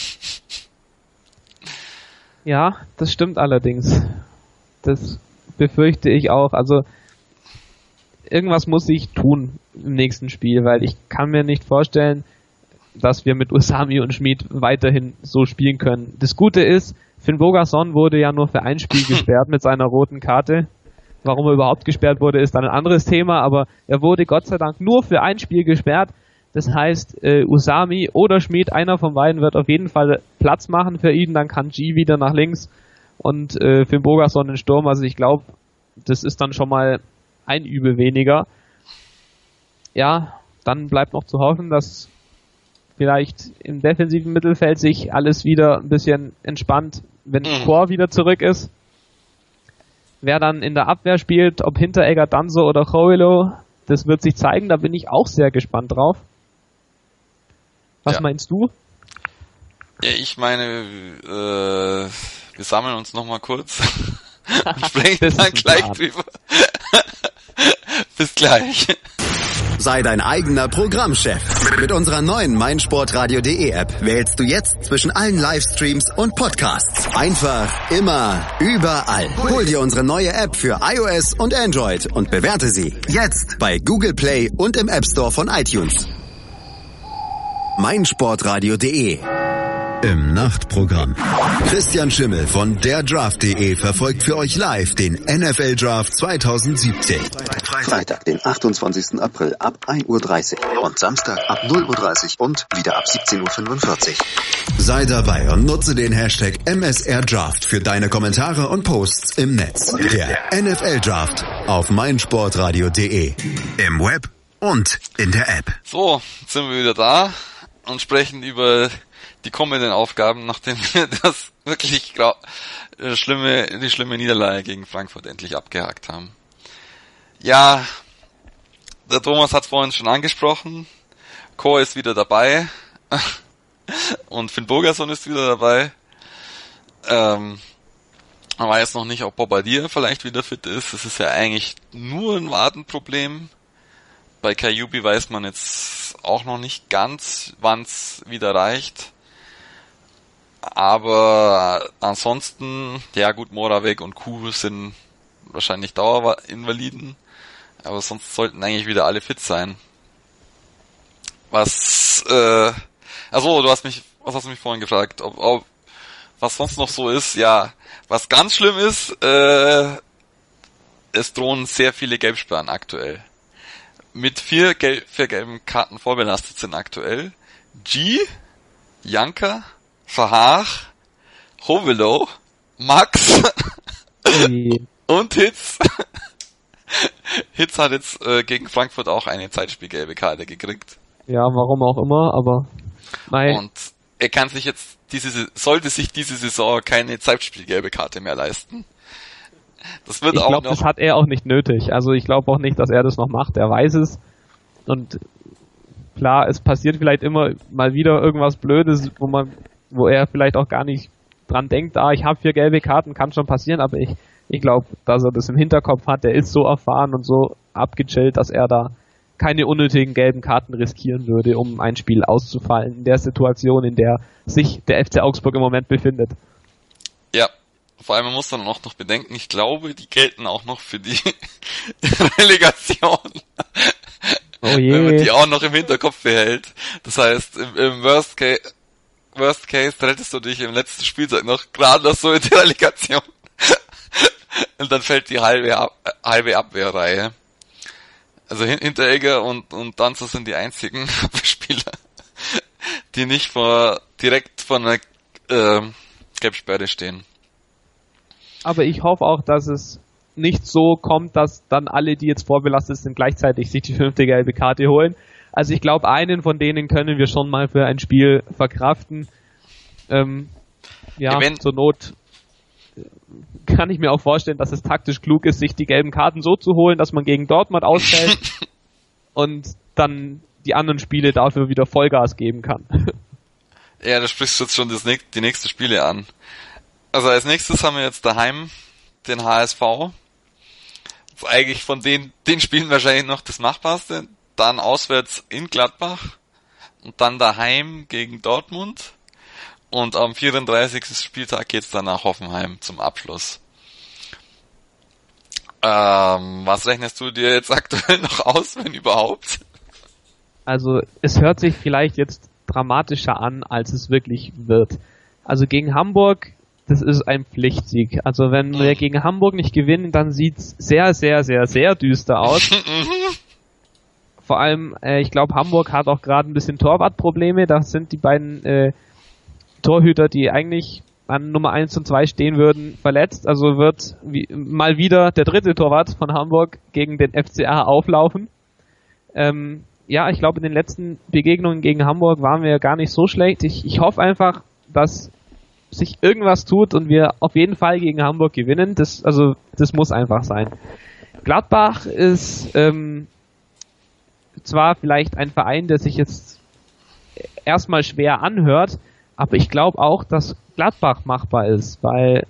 Ja, das stimmt allerdings. Das befürchte ich auch. Also irgendwas muss ich tun im nächsten Spiel, weil ich kann mir nicht vorstellen, dass wir mit Usami und Schmid weiterhin so spielen können. Das Gute ist, Finn Bogason wurde ja nur für ein Spiel gesperrt mit seiner roten Karte. Warum er überhaupt gesperrt wurde, ist dann ein anderes Thema, aber er wurde Gott sei Dank nur für ein Spiel gesperrt. Das heißt, äh, Usami oder Schmid, einer von beiden wird auf jeden Fall Platz machen für ihn, dann kann G wieder nach links und äh, Finn Bogason in Sturm. Also ich glaube, das ist dann schon mal ein Übel weniger. Ja, dann bleibt noch zu hoffen, dass vielleicht im defensiven Mittelfeld sich alles wieder ein bisschen entspannt, wenn Mhm. Chor wieder zurück ist. Wer dann in der Abwehr spielt, ob Hinteregger, Danso oder Choilo, das wird sich zeigen, da bin ich auch sehr gespannt drauf. Was Ja. meinst du? Ja, ich meine, äh, wir sammeln uns nochmal kurz und sprechen Das dann ist gleich wahr. drüber. Bis gleich. Sei dein eigener Programmchef. Mit unserer neuen meinsportradio.de App wählst du jetzt zwischen allen Livestreams und Podcasts. Einfach, immer, überall. Hol dir unsere neue App für iOS und Android und bewerte sie jetzt bei Google Play und im App Store von iTunes. meinsportradio.de Im Nachtprogramm. Christian Schimmel von der Draft punkt de verfolgt für euch live den N F L Draft zwanzig siebzehn. Freitag, den achtundzwanzigsten April ab ein Uhr dreißig und Samstag ab null Uhr dreißig und wieder ab siebzehn Uhr fünfundvierzig. Sei dabei und nutze den Hashtag M S R Draft für deine Kommentare und Posts im Netz. Der N F L Draft auf meinsportradio.de. Im Web und in der App. So, jetzt sind wir wieder da und sprechen über die kommenden Aufgaben, nachdem wir das wirklich grau- äh, schlimme, die schlimme Niederlage gegen Frankfurt endlich abgehakt haben. Ja, der Thomas hat es vorhin schon angesprochen. Chor ist wieder dabei. Und Finn Bogason ist wieder dabei. Ähm, man weiß noch nicht, ob Bobadilla vielleicht wieder fit ist. Es ist ja eigentlich nur ein Wadenproblem. Bei Kajubi weiß man jetzt auch noch nicht ganz, wann es wieder reicht. Aber ansonsten, ja gut, Moravec und Kuh sind wahrscheinlich Dauerinvaliden. Aber sonst sollten eigentlich wieder alle fit sein. Was, äh, also du hast mich, was hast du mich vorhin gefragt, ob, ob, was sonst noch so ist, ja, was ganz schlimm ist, äh, es drohen sehr viele Gelbsperren aktuell. Mit vier, Gel- vier gelben Karten vorbelastet sind aktuell G, Janka, Verhaag, Hovelo, Max Ui. und Hitz. Hitz hat jetzt äh, gegen Frankfurt auch eine Zeitspielgelbe Karte gekriegt. Ja, warum auch immer, aber nein. Und er kann sich jetzt diese, sollte sich diese Saison keine Zeitspielgelbe Karte mehr leisten. Das wird ich auch glaube, noch. Das hat er auch nicht nötig. Also ich glaube auch nicht, dass er das noch macht. Er weiß es. Und klar, es passiert vielleicht immer mal wieder irgendwas Blödes, wo man, wo er vielleicht auch gar nicht dran denkt, ah, ich habe vier gelbe Karten, kann schon passieren, aber ich, ich glaube, dass er das im Hinterkopf hat. Der ist so erfahren und so abgechillt, dass er da keine unnötigen gelben Karten riskieren würde, um ein Spiel auszufallen in der Situation, in der sich der F C Augsburg im Moment befindet. Ja, vor allem man muss dann auch noch bedenken, ich glaube, die gelten auch noch für die Relegation. Oh je. Wenn man die auch noch im Hinterkopf behält. Das heißt, im, im Worst Case, Worst Case rettest du dich im letzten Spieltag noch gerade noch so in die Relegation. Und dann fällt die halbe, Ab- halbe Abwehrreihe. Also Hinteregger und, und Danzer sind die einzigen Spieler, die nicht vor, direkt vor einer äh, Gelbsperre stehen. Aber ich hoffe auch, dass es nicht so kommt, dass dann alle, die jetzt vorbelastet sind, gleichzeitig sich die fünfte gelbe Karte holen. Also ich glaube, einen von denen können wir schon mal für ein Spiel verkraften. Ähm, ja, Wenn, zur Not kann ich mir auch vorstellen, dass es taktisch klug ist, sich die gelben Karten so zu holen, dass man gegen Dortmund ausfällt und dann die anderen Spiele dafür wieder Vollgas geben kann. Ja, da sprichst du jetzt schon das, die nächsten Spiele an. Also als nächstes haben wir jetzt daheim den H S V. Das ist eigentlich von den, den Spielen wahrscheinlich noch das Machbarste. Dann auswärts in Gladbach und dann daheim gegen Dortmund. Und am vierunddreißigsten Spieltag geht's dann nach Hoffenheim zum Abschluss. Ähm, was rechnest du dir jetzt aktuell noch aus, wenn überhaupt? Also es hört sich vielleicht jetzt dramatischer an, als es wirklich wird. Also gegen Hamburg, das ist ein Pflichtsieg. Also wenn wir gegen Hamburg nicht gewinnen, dann sieht's sehr, sehr, sehr, sehr düster aus. Vor allem, äh, ich glaube, Hamburg hat auch gerade ein bisschen Torwartprobleme. Das sind die beiden äh, Torhüter, die eigentlich an Nummer eins und zwei stehen würden, verletzt. Also wird wie, mal wieder der dritte Torwart von Hamburg gegen den F C A auflaufen. Ähm, ja, ich glaube, in den letzten Begegnungen gegen Hamburg waren wir gar nicht so schlecht. Ich, ich hoffe einfach, dass sich irgendwas tut und wir auf jeden Fall gegen Hamburg gewinnen. Das, also, das muss einfach sein. Gladbach ist ähm, zwar vielleicht ein Verein, der sich jetzt erstmal schwer anhört, aber ich glaube auch, dass Gladbach machbar ist, weil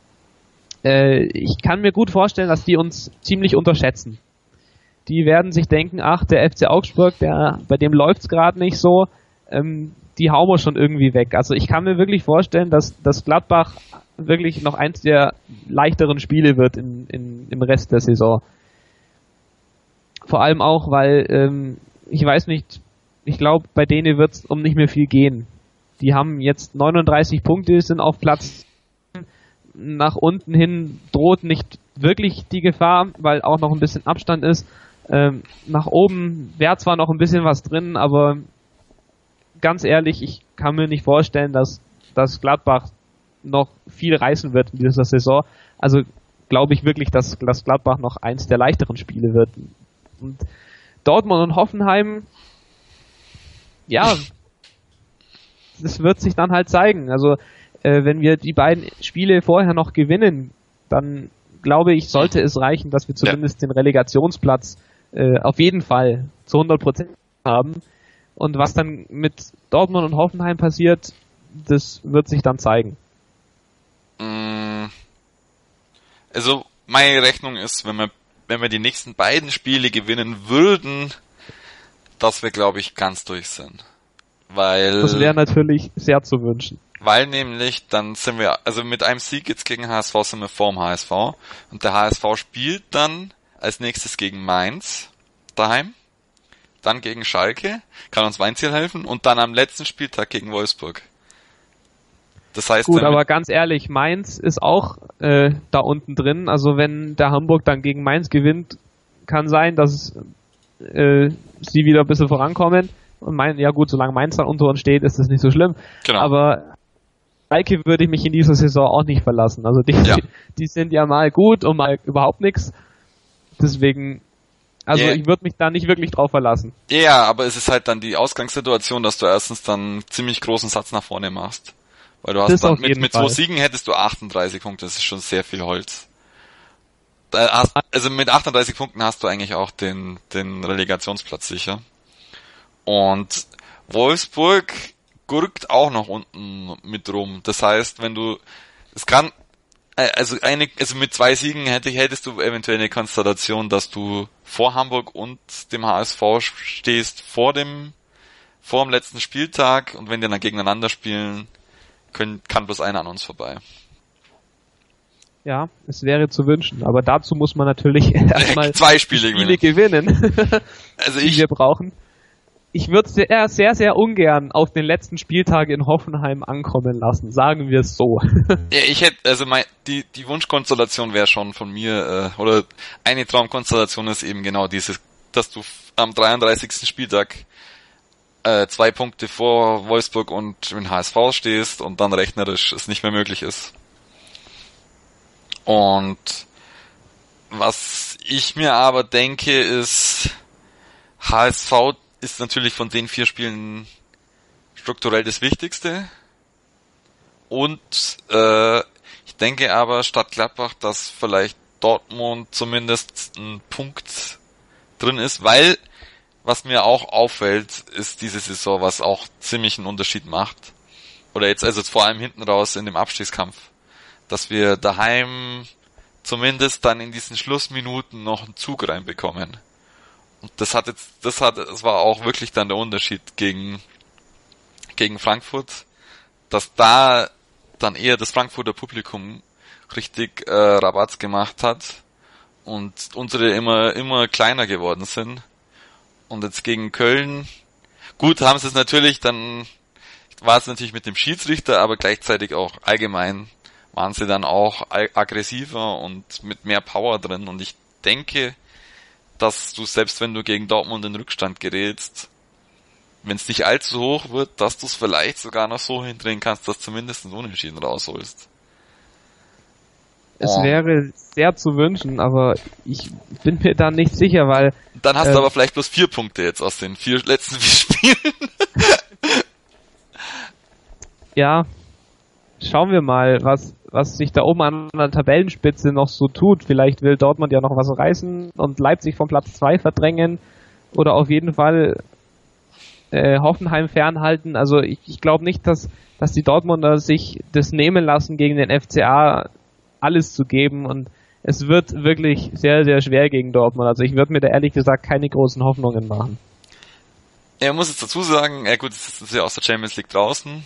äh, ich kann mir gut vorstellen, dass die uns ziemlich unterschätzen. Die werden sich denken, ach, der F C Augsburg, der, bei dem läuft's gerade nicht so, ähm, die hauen wir schon irgendwie weg. Also ich kann mir wirklich vorstellen, dass, dass Gladbach wirklich noch eins der leichteren Spiele wird in, in, im Rest der Saison. Vor allem auch, weil, ähm, ich weiß nicht, ich glaube, bei denen wird's um nicht mehr viel gehen. Die haben jetzt neununddreißig Punkte, sind auf Platz. Nach unten hin droht nicht wirklich die Gefahr, weil auch noch ein bisschen Abstand ist. Ähm, nach oben wäre zwar noch ein bisschen was drin, aber ganz ehrlich, ich kann mir nicht vorstellen, dass, dass Gladbach noch viel reißen wird in dieser Saison. Also glaube ich wirklich, dass, dass Gladbach noch eins der leichteren Spiele wird. Und Dortmund und Hoffenheim, ja, das wird sich dann halt zeigen. Also äh, wenn wir die beiden Spiele vorher noch gewinnen, dann glaube ich, sollte es reichen, dass wir zumindest ja. den Relegationsplatz äh, auf jeden Fall zu hundert Prozent haben. Und was dann mit Dortmund und Hoffenheim passiert, das wird sich dann zeigen. Also meine Rechnung ist, wenn wir wenn wir die nächsten beiden Spiele gewinnen würden, dass wir, glaube ich, ganz durch sind. Weil das wäre natürlich sehr zu wünschen. Weil nämlich, dann sind wir, also mit einem Sieg jetzt gegen H S V sind wir vorm H S V und der H S V spielt dann als nächstes gegen Mainz daheim, dann gegen Schalke, kann uns Weinziel helfen und dann am letzten Spieltag gegen Wolfsburg. Das heißt, gut, aber ganz ehrlich, Mainz ist auch äh, da unten drin. Also wenn der Hamburg dann gegen Mainz gewinnt, kann sein, dass äh, sie wieder ein bisschen vorankommen. Und meinen, ja gut, solange Mainz dann unter uns steht, ist das nicht so schlimm. Genau. Aber Schalke würde ich mich in dieser Saison auch nicht verlassen. Also die, ja. die sind ja mal gut und mal überhaupt nichts. Deswegen, also yeah. ich würde mich da nicht wirklich drauf verlassen. Ja, aber es ist halt dann die Ausgangssituation, dass du erstens dann einen ziemlich großen Satz nach vorne machst. Weil du hast dann mit, mit zwei Siegen hättest du achtunddreißig Punkte, das ist schon sehr viel Holz. Also mit achtunddreißig Punkten hast du eigentlich auch den, den Relegationsplatz sicher. Und Wolfsburg gurkt auch noch unten mit rum. Das heißt, wenn du, es kann, also eine, also mit zwei Siegen hätte, hättest du eventuell eine Konstellation, dass du vor Hamburg und dem H S V stehst, vor dem, vor dem letzten Spieltag, und wenn die dann gegeneinander spielen, können, kann bloß einer an uns vorbei. Ja, es wäre zu wünschen, aber dazu muss man natürlich erstmal zwei Spiele, Spiele gewinnen, also die ich, wir brauchen. Ich würde sehr, sehr, sehr ungern auf den letzten Spieltag in Hoffenheim ankommen lassen, sagen wir es so. Ja, ich hätte, also mein, die, die Wunschkonstellation wäre schon von mir, äh, oder eine Traumkonstellation ist eben genau dieses, dass du am dreiunddreißigsten Spieltag äh, zwei Punkte vor Wolfsburg und dem H S V stehst und dann rechnerisch es nicht mehr möglich ist. Und was ich mir aber denke ist, H S V ist natürlich von den vier Spielen strukturell das Wichtigste. Und äh, ich denke aber statt Gladbach, dass vielleicht Dortmund zumindest ein Punkt drin ist, weil was mir auch auffällt, ist diese Saison, was auch ziemlich einen Unterschied macht. Oder jetzt also vor allem hinten raus in dem Abstiegskampf, dass wir daheim zumindest dann in diesen Schlussminuten noch einen Zug reinbekommen. Und das hat jetzt, das hat, das war auch wirklich dann der Unterschied gegen, gegen Frankfurt, dass da dann eher das Frankfurter Publikum richtig äh, Rabatz gemacht hat und unsere immer, immer kleiner geworden sind. Und jetzt gegen Köln, gut, haben sie es natürlich, dann war es natürlich mit dem Schiedsrichter, aber gleichzeitig auch allgemein waren sie dann auch aggressiver und mit mehr Power drin. Und ich denke, dass du, selbst wenn du gegen Dortmund in Rückstand gerätst, wenn es nicht allzu hoch wird, dass du es vielleicht sogar noch so hindrehen kannst, dass du zumindest einen Unentschieden rausholst. Es oh. wäre sehr zu wünschen, aber ich bin mir da nicht sicher, weil... Dann hast äh, du aber vielleicht bloß vier Punkte jetzt aus den vier letzten vier Spielen. Ja, schauen wir mal, was was sich da oben an der Tabellenspitze noch so tut. Vielleicht will Dortmund ja noch was reißen und Leipzig vom Platz zwei verdrängen oder auf jeden Fall äh, Hoffenheim fernhalten. Also ich, ich glaube nicht, dass dass die Dortmunder sich das nehmen lassen, gegen den F C A alles zu geben, und es wird wirklich sehr, sehr schwer gegen Dortmund. Also ich würde mir da ehrlich gesagt keine großen Hoffnungen machen. Er muss jetzt dazu sagen, ja gut, es ist ja aus der Champions League draußen,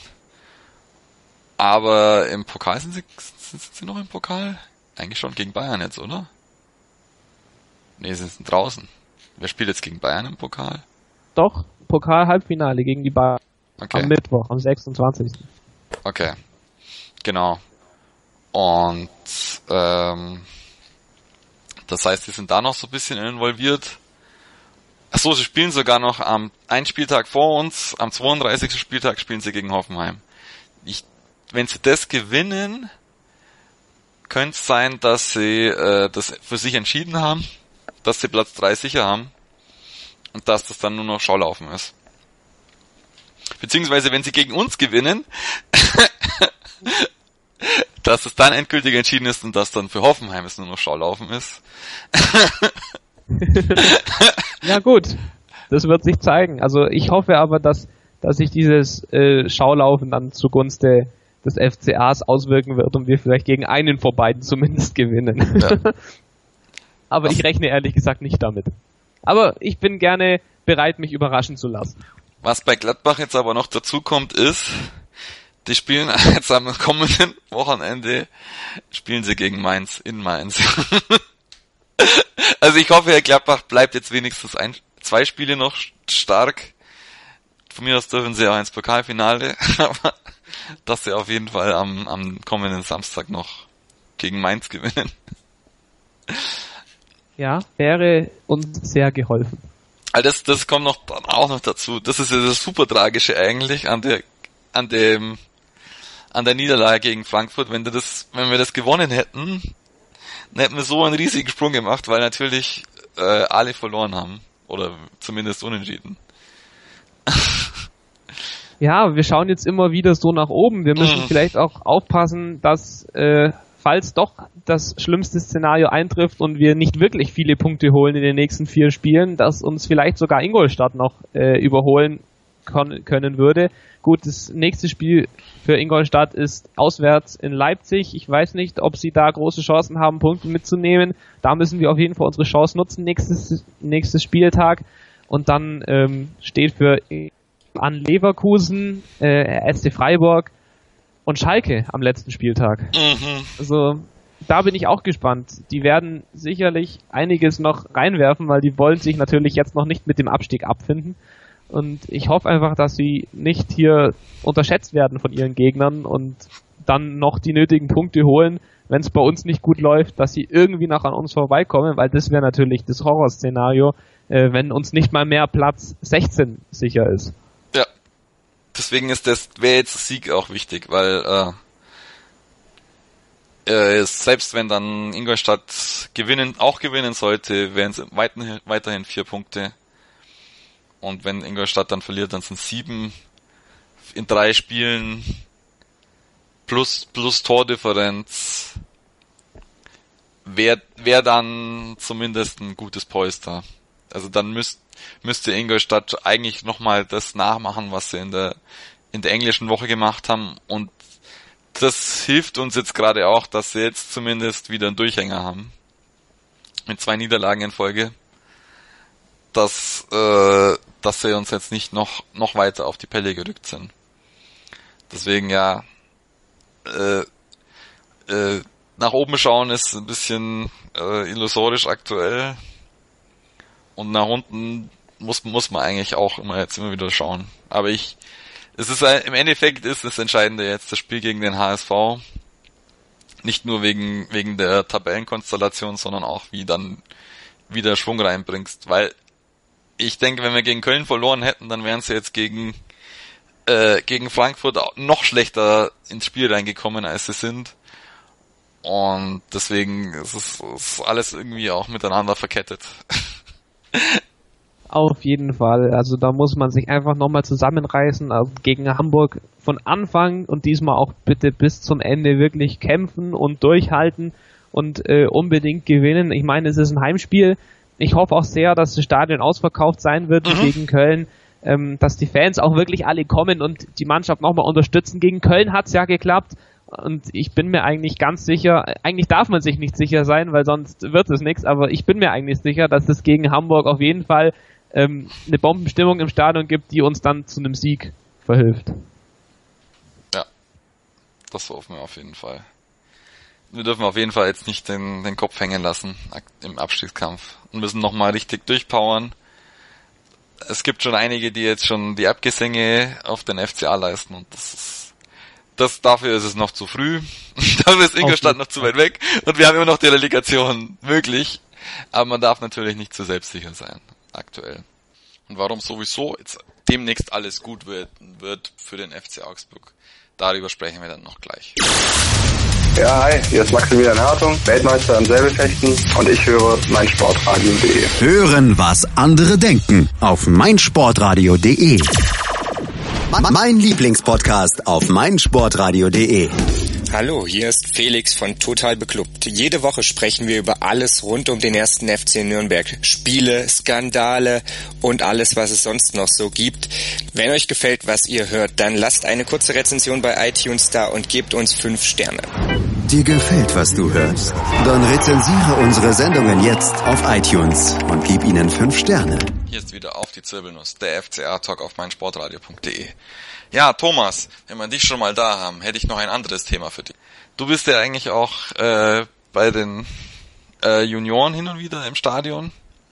aber im Pokal sind sie, sind sie noch im Pokal? Eigentlich schon gegen Bayern jetzt, oder? Nee, sie sind draußen. Wer spielt jetzt gegen Bayern im Pokal? Doch, Pokal-Halbfinale gegen die Bayern. Okay. Am Mittwoch, am sechsundzwanzigsten Okay, genau. Und ähm, das heißt, sie sind da noch so ein bisschen involviert. Achso, sie spielen sogar noch am einen Spieltag vor uns, am zweiunddreißigsten Spieltag spielen sie gegen Hoffenheim. Ich, wenn sie das gewinnen, könnte es sein, dass sie äh, das für sich entschieden haben, dass sie Platz drei sicher haben und dass das dann nur noch Schaulaufen ist. Beziehungsweise, wenn sie gegen uns gewinnen, dass es dann endgültig entschieden ist und dass dann für Hoffenheim es nur noch Schaulaufen ist. Ja gut, das wird sich zeigen. Also ich hoffe aber, dass dass sich dieses äh, Schaulaufen dann zugunsten des F C As auswirken wird und wir vielleicht gegen einen von beiden zumindest gewinnen. Ja. Aber was? Ich rechne ehrlich gesagt nicht damit. Aber ich bin gerne bereit, mich überraschen zu lassen. Was bei Gladbach jetzt aber noch dazu kommt, ist, die spielen jetzt am kommenden Wochenende, spielen sie gegen Mainz, in Mainz. Also ich hoffe, Herr Gladbach bleibt jetzt wenigstens ein, zwei Spiele noch stark. Von mir aus dürfen sie auch ins Pokalfinale, aber dass sie auf jeden Fall am, am kommenden Samstag noch gegen Mainz gewinnen. Ja, wäre uns sehr geholfen. Also das, das kommt noch auch noch dazu. Das ist ja das super Tragische eigentlich an der, an dem, an der Niederlage gegen Frankfurt. Wenn wir das, wenn wir das gewonnen hätten, dann hätten wir so einen riesigen Sprung gemacht, weil natürlich äh, alle verloren haben. Oder zumindest unentschieden. Ja, wir schauen jetzt immer wieder so nach oben. Wir müssen Mhm. vielleicht auch aufpassen, dass, äh, falls doch das schlimmste Szenario eintrifft und wir nicht wirklich viele Punkte holen in den nächsten vier Spielen, dass uns vielleicht sogar Ingolstadt noch äh, überholen kon- können würde. Gut, das nächste Spiel für Ingolstadt ist auswärts in Leipzig. Ich weiß nicht, ob sie da große Chancen haben, Punkte mitzunehmen. Da müssen wir auf jeden Fall unsere Chance nutzen, nächstes, nächstes Spieltag. Und dann ähm, steht für an Leverkusen, äh, S C Freiburg und Schalke am letzten Spieltag. Mhm. Also da bin ich auch gespannt. Die werden sicherlich einiges noch reinwerfen, weil die wollen sich natürlich jetzt noch nicht mit dem Abstieg abfinden. Und ich hoffe einfach, dass sie nicht hier unterschätzt werden von ihren Gegnern und dann noch die nötigen Punkte holen, wenn es bei uns nicht gut läuft, dass sie irgendwie noch an uns vorbeikommen, weil das wäre natürlich das Horrorszenario, äh, wenn uns nicht mal mehr Platz sechzehn sicher ist. Ja. Deswegen ist das, wäre jetzt das Sieg auch wichtig, weil äh, äh, selbst wenn dann Ingolstadt gewinnen, auch gewinnen sollte, wären es weiterhin, weiterhin vier Punkte. Und wenn Ingolstadt dann verliert, dann sind sieben in drei Spielen plus, plus Tordifferenz. Wäre wär dann zumindest ein gutes Polster. Also dann müsst, müsste Ingolstadt eigentlich nochmal das nachmachen, was sie in der, in der englischen Woche gemacht haben. Und das hilft uns jetzt gerade auch, dass sie jetzt zumindest wieder einen Durchhänger haben. Mit zwei Niederlagen in Folge. Dass, äh, dass sie uns jetzt nicht noch, noch weiter auf die Pelle gerückt sind. Deswegen ja, äh, äh, nach oben schauen ist ein bisschen äh, illusorisch aktuell. Und nach unten muss, muss man eigentlich auch immer jetzt immer wieder schauen. Aber ich, es ist im Endeffekt ist das Entscheidende jetzt das Spiel gegen den H S V. Nicht nur wegen, wegen der Tabellenkonstellation, sondern auch wie dann wieder Schwung reinbringst. Weil ich denke, wenn wir gegen Köln verloren hätten, dann wären sie jetzt gegen, äh, gegen Frankfurt noch schlechter ins Spiel reingekommen, als sie sind. Und deswegen ist es ist alles irgendwie auch miteinander verkettet. Auf jeden Fall. Also da muss man sich einfach nochmal zusammenreißen. Also gegen Hamburg von Anfang und diesmal auch bitte bis zum Ende wirklich kämpfen und durchhalten und äh, unbedingt gewinnen. Ich meine, es ist ein Heimspiel. Ich hoffe auch sehr, dass das Stadion ausverkauft sein wird Mhm. gegen Köln, ähm, dass die Fans auch wirklich alle kommen und die Mannschaft nochmal unterstützen. Gegen Köln hat's ja geklappt und ich bin mir eigentlich ganz sicher, eigentlich darf man sich nicht sicher sein, weil sonst wird es nichts, aber ich bin mir eigentlich sicher, dass es gegen Hamburg auf jeden Fall ähm, eine Bombenstimmung im Stadion gibt, die uns dann zu einem Sieg verhilft. Ja, das hoffen wir auf jeden Fall. Wir dürfen auf jeden Fall jetzt nicht den, den Kopf hängen lassen im Abstiegskampf und müssen nochmal richtig durchpowern. Es gibt schon einige, die jetzt schon die Abgesänge auf den F C A leisten und das ist, das, dafür ist es noch zu früh. Dafür ist Ingolstadt noch zu weit weg und wir haben immer noch die Relegation möglich, aber man darf natürlich nicht zu selbstsicher sein, aktuell. Und warum sowieso jetzt demnächst alles gut wird, wird für den F C Augsburg, darüber sprechen wir dann noch gleich. Ja, hi, hier ist Maximilian Hartung, Weltmeister im Säbelfechten und ich höre meinsportradio punkt de. Hören, was andere denken auf meinsportradio punkt de. Mein Lieblingspodcast auf meinsportradio punkt de. Hallo, hier ist Felix von Total Beklubbt. Jede Woche sprechen wir über alles rund um den ersten F C Nürnberg. Spiele, Skandale und alles, was es sonst noch so gibt. Wenn euch gefällt, was ihr hört, dann lasst eine kurze Rezension bei iTunes da und gebt uns fünf Sterne. Dir gefällt, was du hörst? Dann rezensiere unsere Sendungen jetzt auf iTunes und gib ihnen fünf Sterne. Hier ist wieder Auf die Zirbelnuss, der F C A-Talk auf meinsportradio punkt de. Ja, Thomas, wenn wir dich schon mal da haben, hätte ich noch ein anderes Thema für dich. Du bist ja eigentlich auch äh, bei den äh, Junioren hin und wieder im Stadion.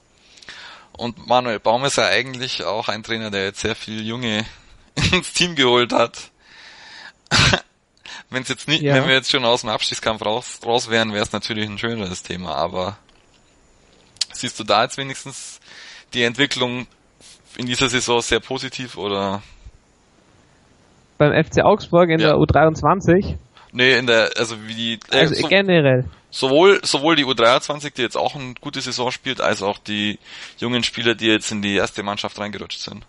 Und Manuel Baum ist ja eigentlich auch ein Trainer, der jetzt sehr viel Junge ins Team geholt hat. Wenn's jetzt nicht, Ja. wenn wir jetzt schon aus dem Abstiegskampf raus, raus wären, wäre es natürlich ein schöneres Thema. Aber siehst du da jetzt wenigstens die Entwicklung in dieser Saison sehr positiv oder? Beim F C Augsburg in Ja. der U dreiundzwanzig, Nee, in der, also wie die, äh, also so, generell. sowohl, sowohl die U dreiundzwanzig, die jetzt auch eine gute Saison spielt, als auch die jungen Spieler, die jetzt in die erste Mannschaft reingerutscht sind.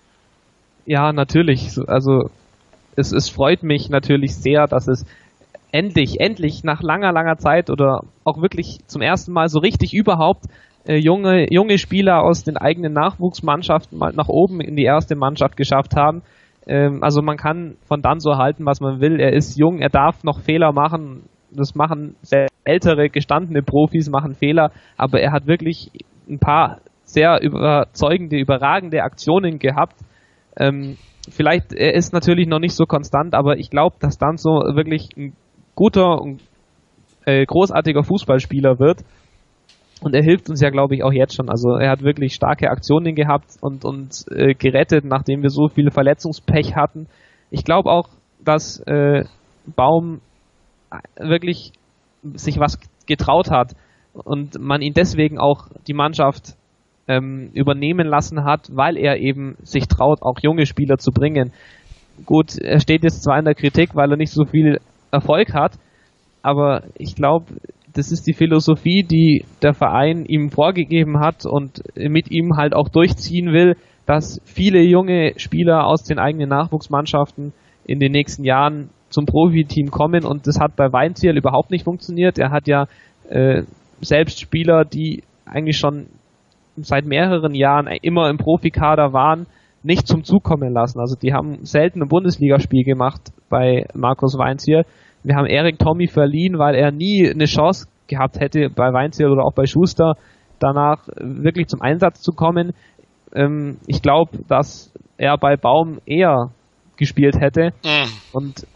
Ja, natürlich. Also es, es freut mich natürlich sehr, dass es endlich, endlich nach langer, langer Zeit oder auch wirklich zum ersten Mal so richtig überhaupt äh, junge, junge Spieler aus den eigenen Nachwuchsmannschaften mal nach oben in die erste Mannschaft geschafft haben. Ähm, also man kann von Danso halten, was man will. Er ist jung, er darf noch Fehler machen. Das machen sehr ältere, gestandene Profis, machen Fehler, aber er hat wirklich ein paar sehr überzeugende, überragende Aktionen gehabt. Ähm, vielleicht, er ist natürlich noch nicht so konstant, aber ich glaube, dass Danso wirklich ein guter und äh, großartiger Fußballspieler wird. Und er hilft uns ja, glaube ich, auch jetzt schon. Also er hat wirklich starke Aktionen gehabt und uns äh, gerettet, nachdem wir so viel Verletzungspech hatten. Ich glaube auch, dass äh, Baum wirklich sich was getraut hat und man ihn deswegen auch die Mannschaft ähm, übernehmen lassen hat, weil er eben sich traut, auch junge Spieler zu bringen. Gut, er steht jetzt zwar in der Kritik, weil er nicht so viel Erfolg hat, aber ich glaube, das ist die Philosophie, die der Verein ihm vorgegeben hat und mit ihm halt auch durchziehen will, dass viele junge Spieler aus den eigenen Nachwuchsmannschaften in den nächsten Jahren zum Profiteam kommen, und das hat bei Weinzierl überhaupt nicht funktioniert. Er hat ja äh, selbst Spieler, die eigentlich schon seit mehreren Jahren immer im Profikader waren, nicht zum Zug kommen lassen. Also die haben selten ein Bundesligaspiel gemacht bei Markus Weinzierl. Wir haben Erik Tommy verliehen, weil er nie eine Chance gehabt hätte, bei Weinzierl oder auch bei Schuster danach wirklich zum Einsatz zu kommen. Ähm, ich glaube, dass er bei Baum eher gespielt hätte. Mm. Und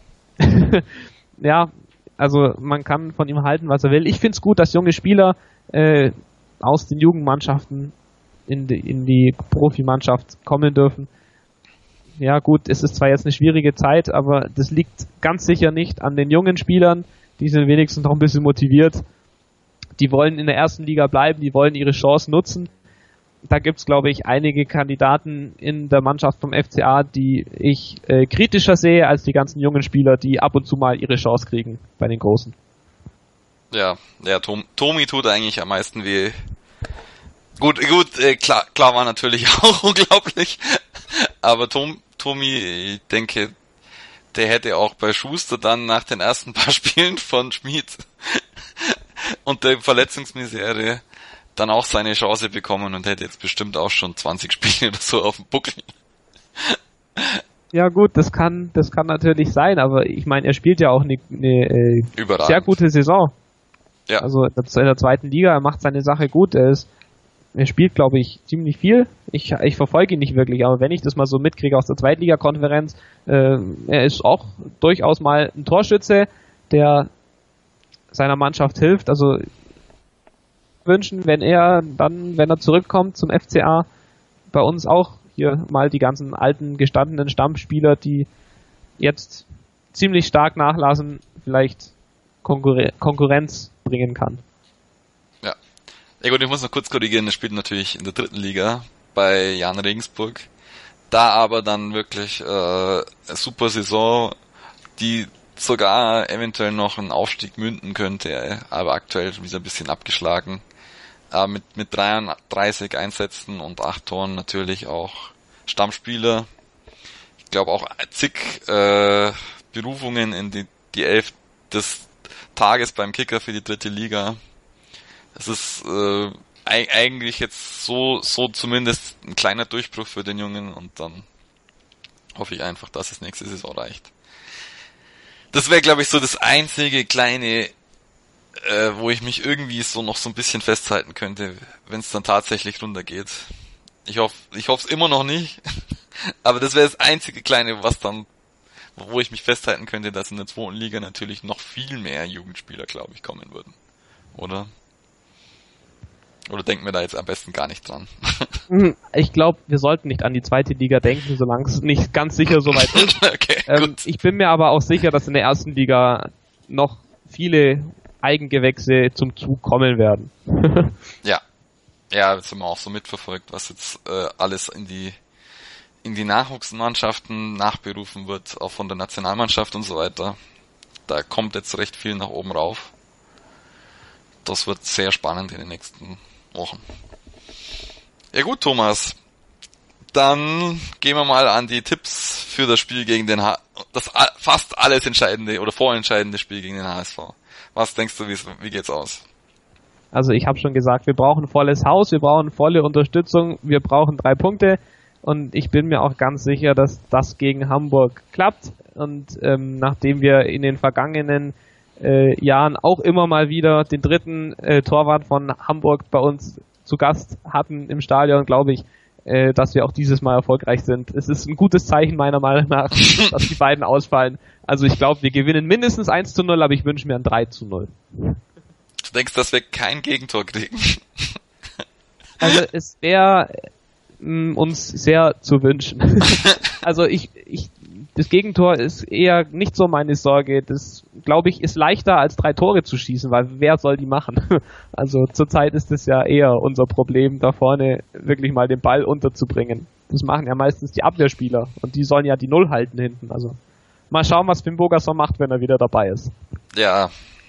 ja, also man kann von ihm halten, was er will. Ich finde es gut, dass junge Spieler äh, aus den Jugendmannschaften in die, in die Profimannschaft kommen dürfen. Ja gut, es ist zwar jetzt eine schwierige Zeit, aber das liegt ganz sicher nicht an den jungen Spielern. Die sind wenigstens noch ein bisschen motiviert. Die wollen in der ersten Liga bleiben, die wollen ihre Chance nutzen. Da gibt's, glaube ich, einige Kandidaten in der Mannschaft vom F C A, die ich äh, kritischer sehe als die ganzen jungen Spieler, die ab und zu mal ihre Chance kriegen bei den Großen. Ja, ja, Tom, Tomi tut eigentlich am meisten weh. Gut, gut, äh, klar, klar war natürlich auch unglaublich, aber Tom, Tomi, ich denke, der hätte auch bei Schuster dann nach den ersten paar Spielen von Schmid und der Verletzungsmisere dann auch seine Chance bekommen und hätte jetzt bestimmt auch schon zwanzig Spiele oder so auf dem Buckel. Ja gut, das kann das kann natürlich sein, aber ich meine, er spielt ja auch eine, eine äh, sehr gute Saison. Ja. Also in der zweiten Liga, er macht seine Sache gut, er ist er spielt, glaube ich, ziemlich viel. Ich, ich verfolge ihn nicht wirklich, aber wenn ich das mal so mitkriege aus der Zweitligakonferenz, äh, er ist auch durchaus mal ein Torschütze, der seiner Mannschaft hilft. Also wünschen, wenn er dann, wenn er zurückkommt zum F C A, bei uns auch hier mal die ganzen alten, gestandenen Stammspieler, die jetzt ziemlich stark nachlassen, vielleicht Konkurre- Konkurrenz bringen kann. Ja. Ja gut, ich muss noch kurz korrigieren, er spielt natürlich in der dritten Liga bei Jan Regensburg. Da aber dann wirklich äh, eine super Saison, die sogar eventuell noch einen Aufstieg münden könnte, aber aktuell wieder ein bisschen abgeschlagen. Äh, mit, mit dreiunddreißig Einsätzen und acht Toren natürlich auch Stammspieler. Ich glaube auch zig äh, Berufungen in die, die Elf des Tages beim Kicker für die dritte Liga. Das ist äh, eigentlich jetzt so, so zumindest ein kleiner Durchbruch für den Jungen und dann hoffe ich einfach, dass es nächste Saison reicht. Das wäre, glaube ich, so das einzige kleine, äh, wo ich mich irgendwie so noch so ein bisschen festhalten könnte, wenn es dann tatsächlich runtergeht. Ich hoffe, ich hoffe es immer noch nicht, aber das wäre das einzige kleine, was dann, wo ich mich festhalten könnte, dass in der zweiten Liga natürlich noch viel mehr Jugendspieler, glaube ich, kommen würden. Oder? Oder denken wir da jetzt am besten gar nicht dran? Ich glaube, wir sollten nicht an die zweite Liga denken, solange es nicht ganz sicher soweit ist. Okay, ähm, gut. Ich bin mir aber auch sicher, dass in der ersten Liga noch viele Eigengewächse zum Zug kommen werden. Ja. Ja, jetzt haben wir auch so mitverfolgt, was jetzt äh, alles in die in die Nachwuchsmannschaften nachberufen wird, auch von der Nationalmannschaft und so weiter. Da kommt jetzt recht viel nach oben rauf. das wird sehr spannend in den nächsten Wochen. Ja gut, Thomas. Dann gehen wir mal an die Tipps für das Spiel gegen den H- das fast alles entscheidende oder vorentscheidende Spiel gegen den H S V. Was denkst du, wie, wie geht's aus? Also ich habe schon gesagt, wir brauchen volles Haus, wir brauchen volle Unterstützung, wir brauchen drei Punkte und ich bin mir auch ganz sicher, dass das gegen Hamburg klappt. Und ähm, nachdem wir in den vergangenen äh, Jahren auch immer mal wieder den dritten äh, Torwart von Hamburg bei uns zu Gast hatten im Stadion, glaube ich, äh, dass wir auch dieses Mal erfolgreich sind. Es ist ein gutes Zeichen meiner Meinung nach, dass die beiden ausfallen. Also ich glaube, wir gewinnen mindestens eins zu null, aber ich wünsche mir ein drei zu null. Du denkst, dass wir kein Gegentor kriegen? Also es wäre ähm, uns sehr zu wünschen. Also ich, ich, das Gegentor ist eher nicht so meine Sorge. Das, glaube ich, ist leichter als drei Tore zu schießen, weil wer soll die machen? Also zurzeit ist es ja eher unser Problem, da vorne wirklich mal den Ball unterzubringen. Das machen ja meistens die Abwehrspieler und die sollen ja die Null halten hinten. Also mal schauen, was Finn Bogerson macht, wenn er wieder dabei ist. Ja.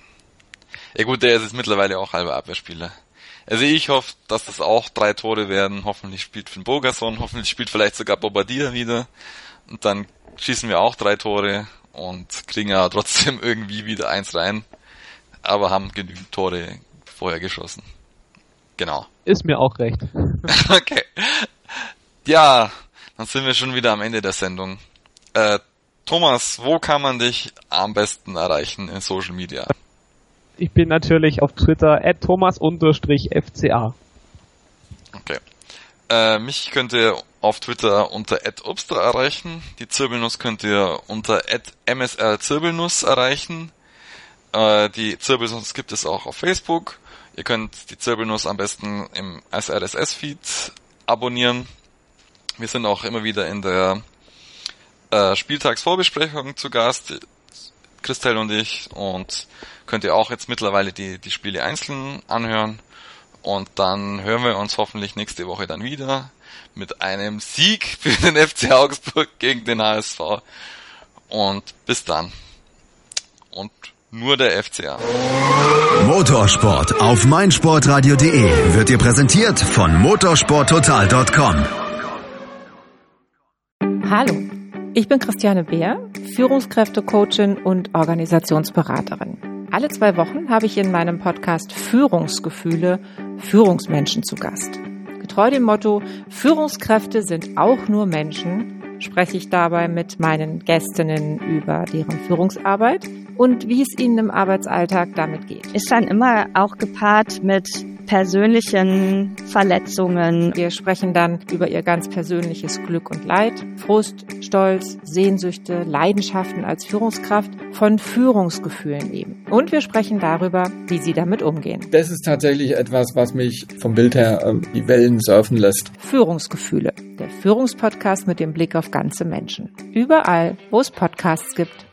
Ja gut, der ist jetzt mittlerweile auch halber Abwehrspieler. Also ich hoffe, dass das auch drei Tore werden. Hoffentlich spielt Finn Bogerson, hoffentlich spielt vielleicht sogar Bobadilla wieder. Und dann schießen wir auch drei Tore und kriegen ja trotzdem irgendwie wieder eins rein. Aber haben genügend Tore vorher geschossen. Genau. Ist mir auch recht. Okay. Ja, dann sind wir schon wieder am Ende der Sendung. Äh, Thomas, wo kann man dich am besten erreichen in Social Media? Ich bin natürlich auf Twitter at thomas F C A. Okay. Äh, mich könnt ihr auf Twitter unter at obstra erreichen. Die Zirbelnuss könnt ihr unter at m s r zirbelnuss erreichen. Äh, die Zirbelnuss gibt es auch auf Facebook. Ihr könnt die Zirbelnuss am besten im S R S S-Feed abonnieren. Wir sind auch immer wieder in der äh, Spieltagsvorbesprechung zu Gast, Christel und ich, und könnt ihr auch jetzt mittlerweile die, die Spiele einzeln anhören. Und dann hören wir uns hoffentlich nächste Woche dann wieder mit einem Sieg für den F C Augsburg gegen den H S V. Und bis dann. Und nur der F C A. Motorsport auf meinsportradio punkt de wird dir präsentiert von motorsporttotal punkt com. Hallo, ich bin Christiane Beer, Führungskräftecoachin und Organisationsberaterin. Alle zwei Wochen habe ich in meinem Podcast Führungsgefühle Führungsmenschen zu Gast. Getreu dem Motto, Führungskräfte sind auch nur Menschen, spreche ich dabei mit meinen Gästinnen über deren Führungsarbeit und wie es ihnen im Arbeitsalltag damit geht. Ist dann immer auch gepaart mit persönlichen Verletzungen. Wir sprechen dann über ihr ganz persönliches Glück und Leid, Frust, Stolz, Sehnsüchte, Leidenschaften als Führungskraft, von Führungsgefühlen eben. Und wir sprechen darüber, wie sie damit umgehen. Das ist tatsächlich etwas, was mich vom Bild her äh, die Wellen surfen lässt. Führungsgefühle, der Führungspodcast mit dem Blick auf ganze Menschen. Überall, wo es Podcasts gibt.